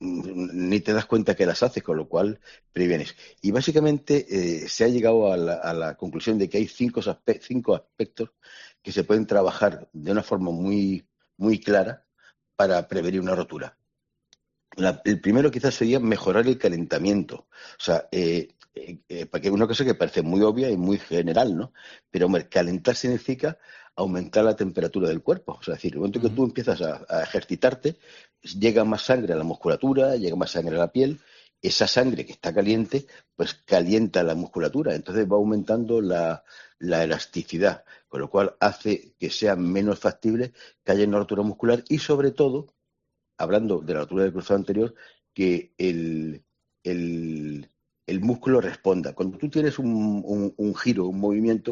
ni te das cuenta que las haces, con lo cual previenes. Y básicamente se ha llegado a la conclusión de que hay 5 aspectos que se pueden trabajar de una forma muy, muy clara para prevenir una rotura. El primero quizás sería mejorar el calentamiento. O sea, porque es una cosa que parece muy obvia y muy general, ¿no? Pero, hombre, calentar significa aumentar la temperatura del cuerpo. O sea, es decir, en el momento que tú empiezas a ejercitarte, llega más sangre a la musculatura, llega más sangre a la piel. Esa sangre que está caliente, pues calienta la musculatura. Entonces va aumentando la elasticidad, con lo cual hace que sea menos factible que haya una rotura muscular y, sobre todo, hablando de la rotura del cruzado anterior, que el músculo responda. Cuando tú tienes un giro, un movimiento,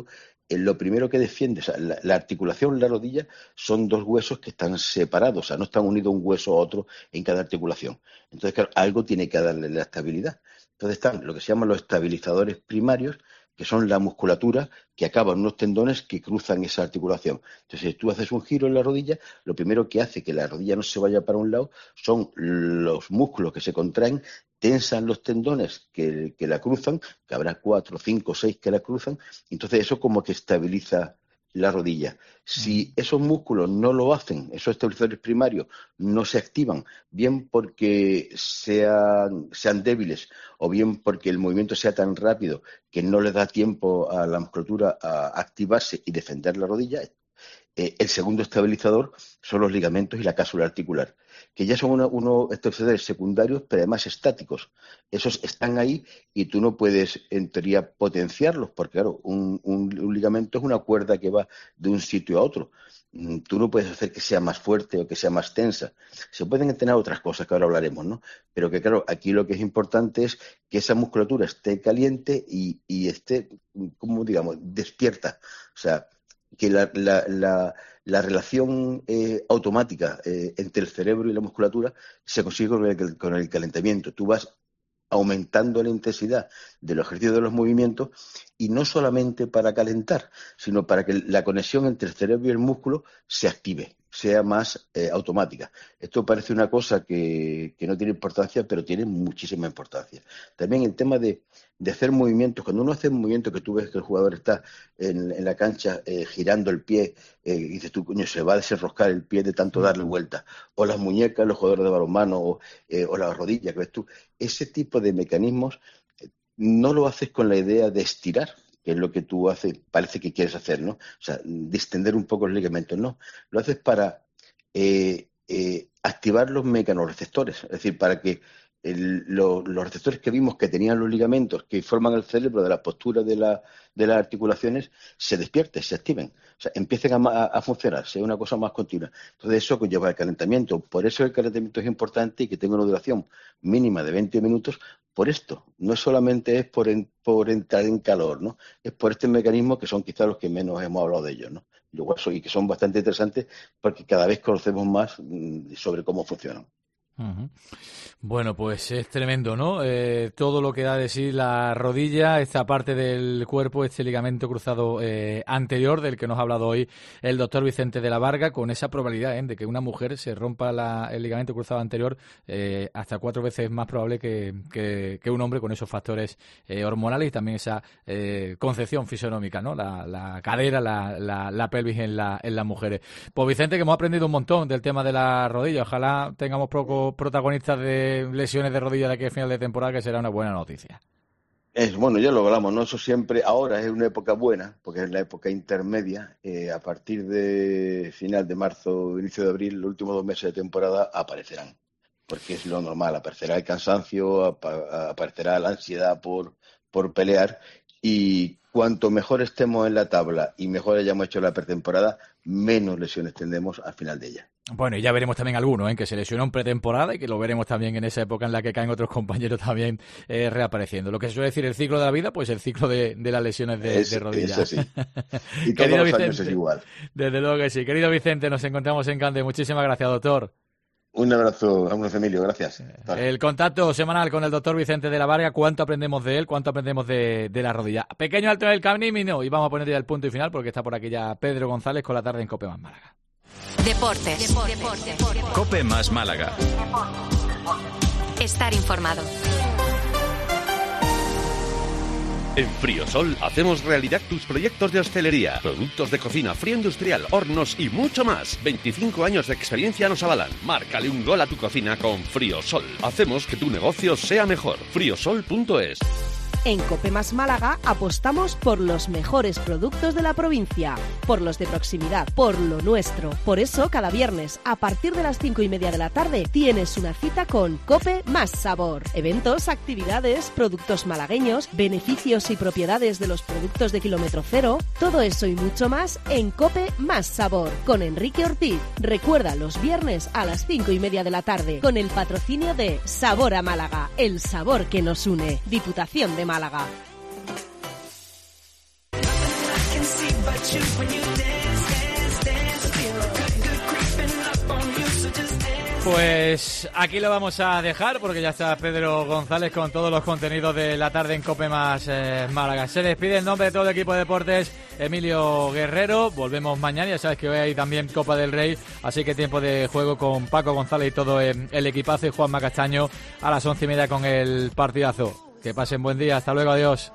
lo primero que defiende, o sea, la articulación, la rodilla, son dos huesos que están separados, o sea, no están unidos un hueso a otro en cada articulación. Entonces, claro, algo tiene que darle la estabilidad. Entonces están lo que se llaman los estabilizadores primarios, que son la musculatura que acaba en unos tendones que cruzan esa articulación. Entonces, si tú haces un giro en la rodilla, lo primero que hace que la rodilla no se vaya para un lado son los músculos que se contraen, tensan los tendones que la cruzan, que habrá 4, 5, 6 que la cruzan, entonces eso como que estabiliza la rodilla. Si esos músculos no lo hacen, esos estabilizadores primarios no se activan, bien porque sean débiles o bien porque el movimiento sea tan rápido que no le da tiempo a la musculatura a activarse y defender la rodilla, el segundo estabilizador son los ligamentos y la cápsula articular, que ya son unos estabilizadores secundarios, pero además estáticos. Esos están ahí y tú no puedes, en teoría, potenciarlos, porque claro, un ligamento es una cuerda que va de un sitio a otro. Tú no puedes hacer que sea más fuerte o que sea más tensa. Se pueden entrenar otras cosas que ahora hablaremos, ¿no? Pero que claro, aquí lo que es importante es que esa musculatura esté caliente y esté, como digamos, despierta. O sea, que la relación automática entre el cerebro y la musculatura se consigue con el calentamiento. Tú vas aumentando la intensidad de los ejercicios de los movimientos y no solamente para calentar, sino para que la conexión entre el cerebro y el músculo se active, sea más automática. Esto parece una cosa que no tiene importancia, pero tiene muchísima importancia. También el tema de hacer movimientos. Cuando uno hace un movimiento que tú ves que el jugador está en la cancha girando el pie, y dices tú, coño, se va a desenroscar el pie de tanto darle vuelta. O las muñecas, los jugadores de balonmano, o las rodillas, que ves tú. Ese tipo de mecanismos no lo haces con la idea de estirar, que es lo que tú parece que quieres hacer, ¿no? O sea, distender un poco los ligamentos, no. Lo haces para activar los mecanorreceptores, es decir, para que los receptores que vimos que tenían los ligamentos que forman el cerebro de la postura de las articulaciones se despierten, se activen, o sea, empiecen a funcionar, sea una cosa más continua. Entonces eso conlleva el calentamiento. Por eso el calentamiento es importante y que tenga una duración mínima de 20 minutos. Por esto, no solamente es por entrar en calor, ¿no? Es por este mecanismo que son quizás los que menos hemos hablado de ellos, ¿no? Y que son bastante interesantes porque cada vez conocemos más sobre cómo funcionan. Bueno, pues es tremendo, ¿no? Todo lo que da de sí la rodilla, esta parte del cuerpo, este ligamento cruzado anterior del que nos ha hablado hoy el doctor Vicente de la Varga, con esa probabilidad de que una mujer se rompa el ligamento cruzado anterior hasta 4 veces más probable que un hombre, con esos factores hormonales y también esa concepción fisionómica, ¿no? La cadera, la pelvis en las mujeres. Pues Vicente, que hemos aprendido un montón del tema de la rodilla. Ojalá tengamos protagonistas de lesiones de rodilla de aquí a final de temporada, que será una buena noticia. Bueno, ya lo hablamos, ¿no? Eso siempre, ahora es una época buena, porque es la época intermedia. A partir de final de marzo, inicio de abril, los últimos 2 meses de temporada aparecerán, porque es lo normal. Aparecerá el cansancio, aparecerá la ansiedad por pelear, y cuanto mejor estemos en la tabla y mejor hayamos hecho la pretemporada, menos lesiones tendremos al final de ella. Bueno, y ya veremos también algunos que se lesionó en pretemporada y que lo veremos también en esa época en la que caen otros compañeros también reapareciendo. Lo que se suele decir el ciclo de la vida, pues el ciclo de las lesiones de rodillas. Eso sí. Y todos los años es igual. Desde luego que sí. Querido Vicente, nos encontramos en Cande. Muchísimas gracias, doctor. Un abrazo, Emilio, gracias. El contacto semanal con el doctor Vicente de la Varga, cuánto aprendemos de él, cuánto aprendemos de la rodilla. Pequeño alto en el camino y vamos a poner ya el punto y final porque está por aquí ya Pedro González con la tarde en Cope más Málaga. Deportes. Cope más Málaga. Estar informado. En Friosol hacemos realidad tus proyectos de hostelería, productos de cocina, frío industrial, hornos y mucho más. 25 años de experiencia nos avalan. Márcale un gol a tu cocina con Friosol. Hacemos que tu negocio sea mejor. Friosol.es. En Cope más Málaga apostamos por los mejores productos de la provincia, por los de proximidad, por lo nuestro. Por eso, cada viernes, a partir de las 5:30 de la tarde, tienes una cita con Cope más Sabor. Eventos, actividades, productos malagueños, beneficios y propiedades de los productos de kilómetro cero, todo eso y mucho más en Cope más Sabor, con Enrique Ortiz. Recuerda, los viernes a las 5:30 de la tarde, con el patrocinio de Sabor a Málaga, el sabor que nos une. Diputación de Málaga. Pues aquí lo vamos a dejar porque ya está Pedro González con todos los contenidos de la tarde en Cope Más Málaga. Se despide en nombre de todo el equipo de deportes Emilio Guerrero. Volvemos mañana, ya sabes que hoy hay también Copa del Rey, así que tiempo de juego con Paco González y todo el equipazo, y Juanma Castaño a las 11:30 con el partidazo. Que pasen buen día, hasta luego, adiós.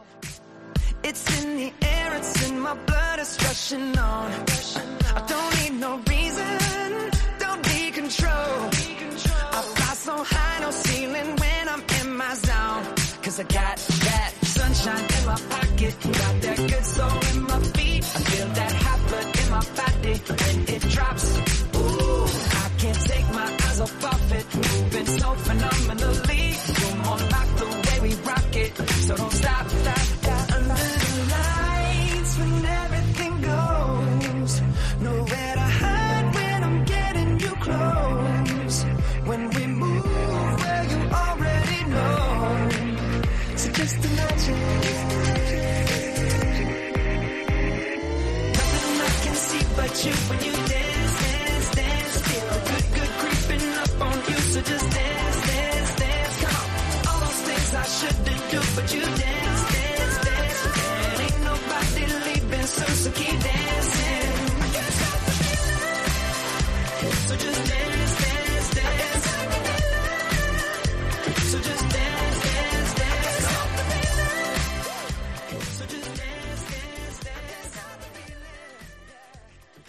I got that sunshine in my pocket, got that good soul in my feet. I feel that hot blood in my body when it drops. Ooh, I can't take my eyes off it, moving so phenomenally. You're more like the way we rock it, so don't stop, stop, stop. Under the lights when everything goes, nowhere to hide when I'm getting you close. When we move where you already know. So just imagine. Nothing I can see but you when you dance, dance, dance. Feel good, good creeping up on you. So just dance, dance, dance. Come on, all those things I shouldn't do, but you